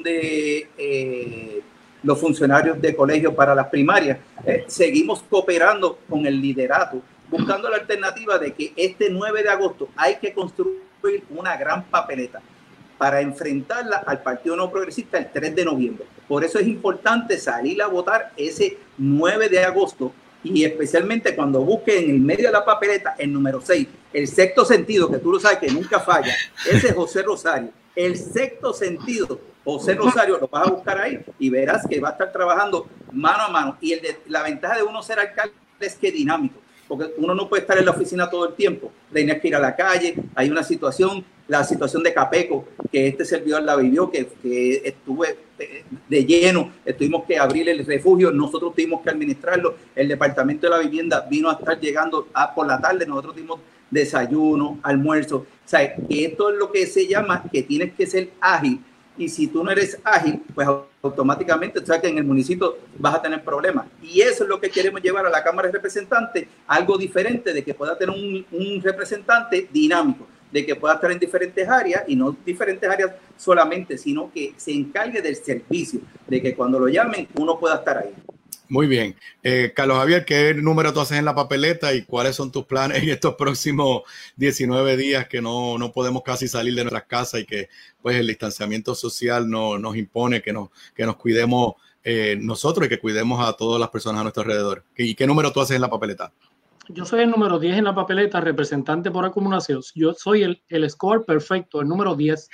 de los funcionarios de colegio para las primarias. Seguimos cooperando con el liderato, buscando la alternativa de que este 9 de agosto hay que construir una gran papeleta para enfrentarla al Partido No Progresista el 3 de noviembre. Por eso es importante salir a votar ese 9 de agosto y especialmente cuando busquen en el medio de la papeleta el número 6, el sexto sentido, que tú lo sabes que nunca falla, ese es José Rosario. El sexto sentido, José Rosario, lo vas a buscar ahí y verás que va a estar trabajando mano a mano. Y la ventaja de uno ser alcalde es que es dinámico, porque uno no puede estar en la oficina todo el tiempo, tienes que ir a la calle, hay una situación, la situación de Capeco, que este servidor la vivió, que estuve de lleno, tuvimos que abrir el refugio, nosotros tuvimos que administrarlo, el Departamento de la Vivienda vino a estar llegando por la tarde, nosotros dimos desayuno, almuerzo, o sea, que esto es lo que se llama que tienes que ser ágil, y si tú no eres ágil, pues automáticamente, o sea, que en el municipio vas a tener problemas, y eso es lo que queremos llevar a la Cámara de Representantes, algo diferente, de que pueda tener un representante dinámico, de que pueda estar en diferentes áreas, y no diferentes áreas solamente, sino que se encargue del servicio, de que cuando lo llamen uno pueda estar ahí. Muy bien. Carlos Javier, ¿qué número tú haces en la papeleta y cuáles son tus planes en estos próximos 19 días que no podemos casi salir de nuestras casas y que pues el distanciamiento social nos impone que nos cuidemos nosotros y que cuidemos a todas las personas a nuestro alrededor? ¿Y qué número tú haces en la papeleta? Yo soy el número 10 en la papeleta, representante por acumulación. Yo soy el score perfecto, el número 10.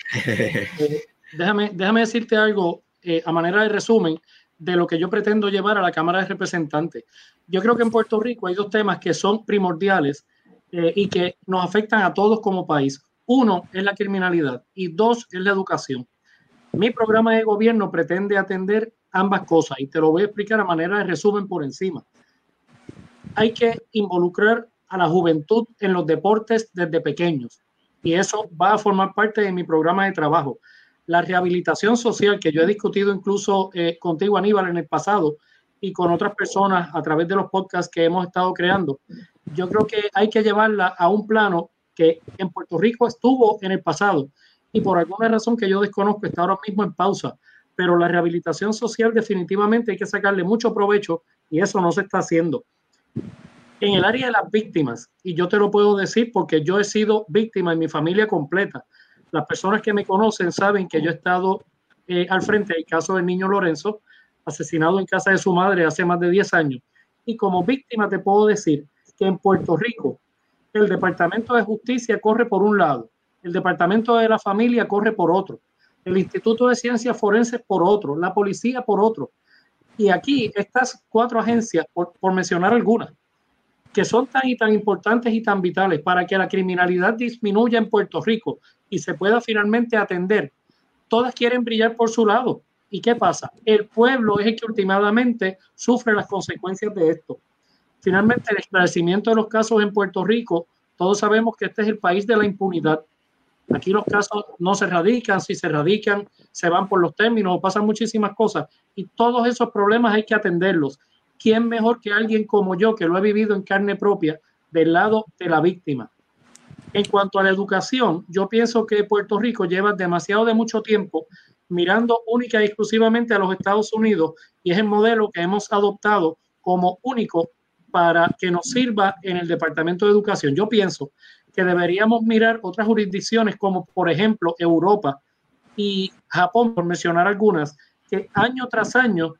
Déjame decirte algo a manera de resumen de lo que yo pretendo llevar a la Cámara de Representantes. Yo creo que en Puerto Rico hay dos temas que son primordiales y que nos afectan a todos como país. Uno es la criminalidad y dos es la educación. Mi programa de gobierno pretende atender ambas cosas y te lo voy a explicar a manera de resumen por encima. Hay que involucrar a la juventud en los deportes desde pequeños y eso va a formar parte de mi programa de trabajo. La rehabilitación social que yo he discutido incluso contigo, Aníbal, en el pasado y con otras personas a través de los podcasts que hemos estado creando, yo creo que hay que llevarla a un plano que en Puerto Rico estuvo en el pasado y por alguna razón que yo desconozco está ahora mismo en pausa, pero la rehabilitación social definitivamente hay que sacarle mucho provecho y eso no se está haciendo. En el área de las víctimas, y yo te lo puedo decir porque yo he sido víctima en mi familia completa. Las personas que me conocen saben que yo he estado al frente del caso del niño Lorenzo, asesinado en casa de su madre hace más de 10 años. Y como víctima te puedo decir que en Puerto Rico el Departamento de Justicia corre por un lado, el Departamento de la Familia corre por otro, el Instituto de Ciencias Forenses por otro, la Policía por otro. Y aquí estas 4 agencias, por mencionar algunas, que son tan y tan importantes y tan vitales para que la criminalidad disminuya en Puerto Rico y se pueda finalmente atender, todas quieren brillar por su lado. ¿Y qué pasa? El pueblo es el que últimamente sufre las consecuencias de esto. Finalmente, el esclarecimiento de los casos en Puerto Rico, todos sabemos que este es el país de la impunidad. Aquí los casos no se radican, si se radican, se van por los términos, pasan muchísimas cosas y todos esos problemas hay que atenderlos. ¿Quién mejor que alguien como yo, que lo he vivido en carne propia, del lado de la víctima? En cuanto a la educación, yo pienso que Puerto Rico lleva demasiado de mucho tiempo mirando única y exclusivamente a los Estados Unidos y es el modelo que hemos adoptado como único para que nos sirva en el Departamento de Educación. Yo pienso que deberíamos mirar otras jurisdicciones como por ejemplo Europa y Japón, por mencionar algunas, que año tras año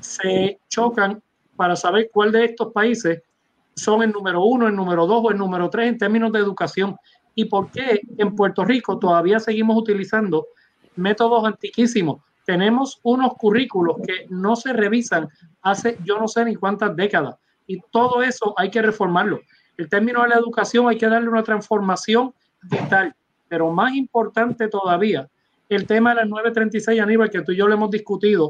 se chocan para saber cuál de estos países son el número 1, el número 2 o el número 3 en términos de educación y por qué en Puerto Rico todavía seguimos utilizando métodos antiquísimos. Tenemos unos currículos que no se revisan hace yo no sé ni cuántas décadas y todo eso hay que reformarlo. El término de la educación hay que darle una transformación vital, pero más importante todavía, el tema de las 936, Aníbal, que tú y yo lo hemos discutido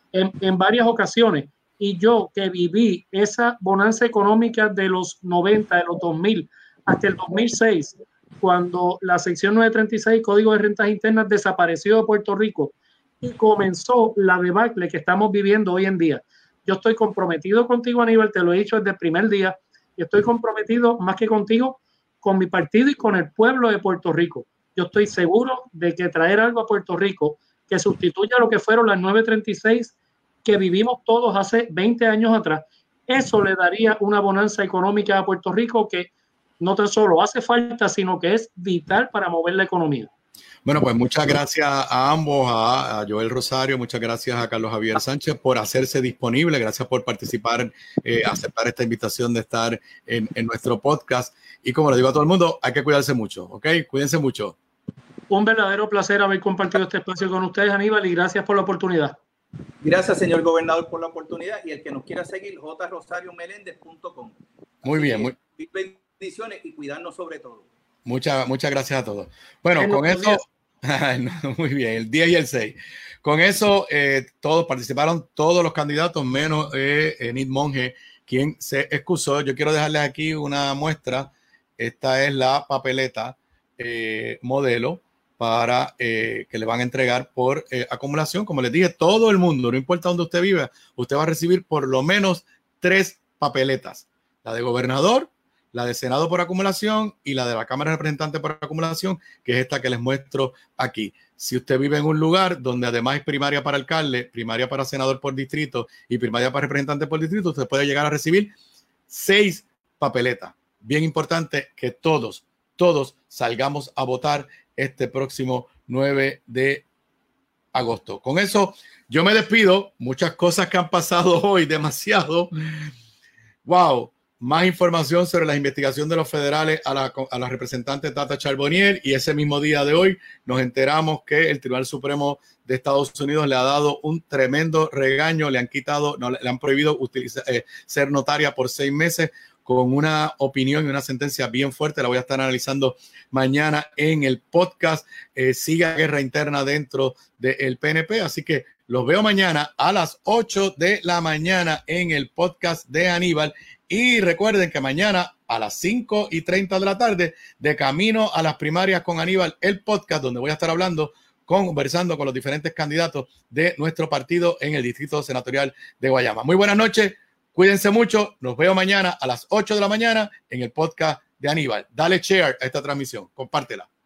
en varias ocasiones. Y yo que viví esa bonanza económica de los 90, de los 2000, hasta el 2006, cuando la sección 936, Código de Rentas Internas, desapareció de Puerto Rico y comenzó la debacle que estamos viviendo hoy en día. Yo estoy comprometido contigo, Aníbal, te lo he dicho desde el primer día, y estoy comprometido más que contigo con mi partido y con el pueblo de Puerto Rico. Yo estoy seguro de que traer algo a Puerto Rico que sustituya lo que fueron las 936 que vivimos todos hace 20 años atrás, eso le daría una bonanza económica a Puerto Rico que no tan solo hace falta, sino que es vital para mover la economía. Bueno, pues muchas gracias a ambos, a Joel Rosario, muchas gracias a Carlos Javier Sánchez por hacerse disponible, gracias por participar, aceptar esta invitación de estar en nuestro podcast. Y como le digo a todo el mundo, hay que cuidarse mucho, ¿ok? Cuídense mucho. Un verdadero placer haber compartido este espacio con ustedes, Aníbal, y gracias por la oportunidad. Gracias, señor gobernador, por la oportunidad, y el que nos quiera seguir, jrosariomelendez.com. Muy bien. Bendiciones y cuidarnos sobre todo. Muchas gracias a todos. Bueno, con eso, muy bien, el 10 y el 6. Con eso, todos participaron, todos los candidatos, menos Enid Monge, quien se excusó. Yo quiero dejarles aquí una muestra. Esta es la papeleta modelo para que le van a entregar por acumulación. Como les dije, todo el mundo, no importa dónde usted viva, usted va a recibir por lo menos 3 papeletas. La de gobernador, la de Senado por acumulación y la de la Cámara de Representantes por acumulación, que es esta que les muestro aquí. Si usted vive en un lugar donde además hay primaria para alcalde, primaria para senador por distrito y primaria para representante por distrito, usted puede llegar a recibir 6 papeletas. Bien importante que todos salgamos a votar este próximo 9 de agosto. Con eso yo me despido. Muchas cosas que han pasado hoy, demasiado. Wow. Más información sobre la investigación de los federales a la representante Tata Charbonnier, y ese mismo día de hoy nos enteramos que el Tribunal Supremo de Estados Unidos le ha dado un tremendo regaño, le han prohibido ser notaria por 6 meses, con una opinión y una sentencia bien fuerte. La voy a estar analizando mañana en el podcast. Sigue la guerra interna dentro del PNP, así que los veo mañana a las 8 de la mañana en el podcast de Aníbal. Y recuerden que mañana a las 5:30 de la tarde, de camino a las primarias con Aníbal, el podcast donde voy a estar conversando con los diferentes candidatos de nuestro partido en el distrito senatorial de Guayama. Muy buenas noches, cuídense mucho, nos veo mañana a las 8 de la mañana en el podcast de Aníbal. Dale share a esta transmisión, compártela.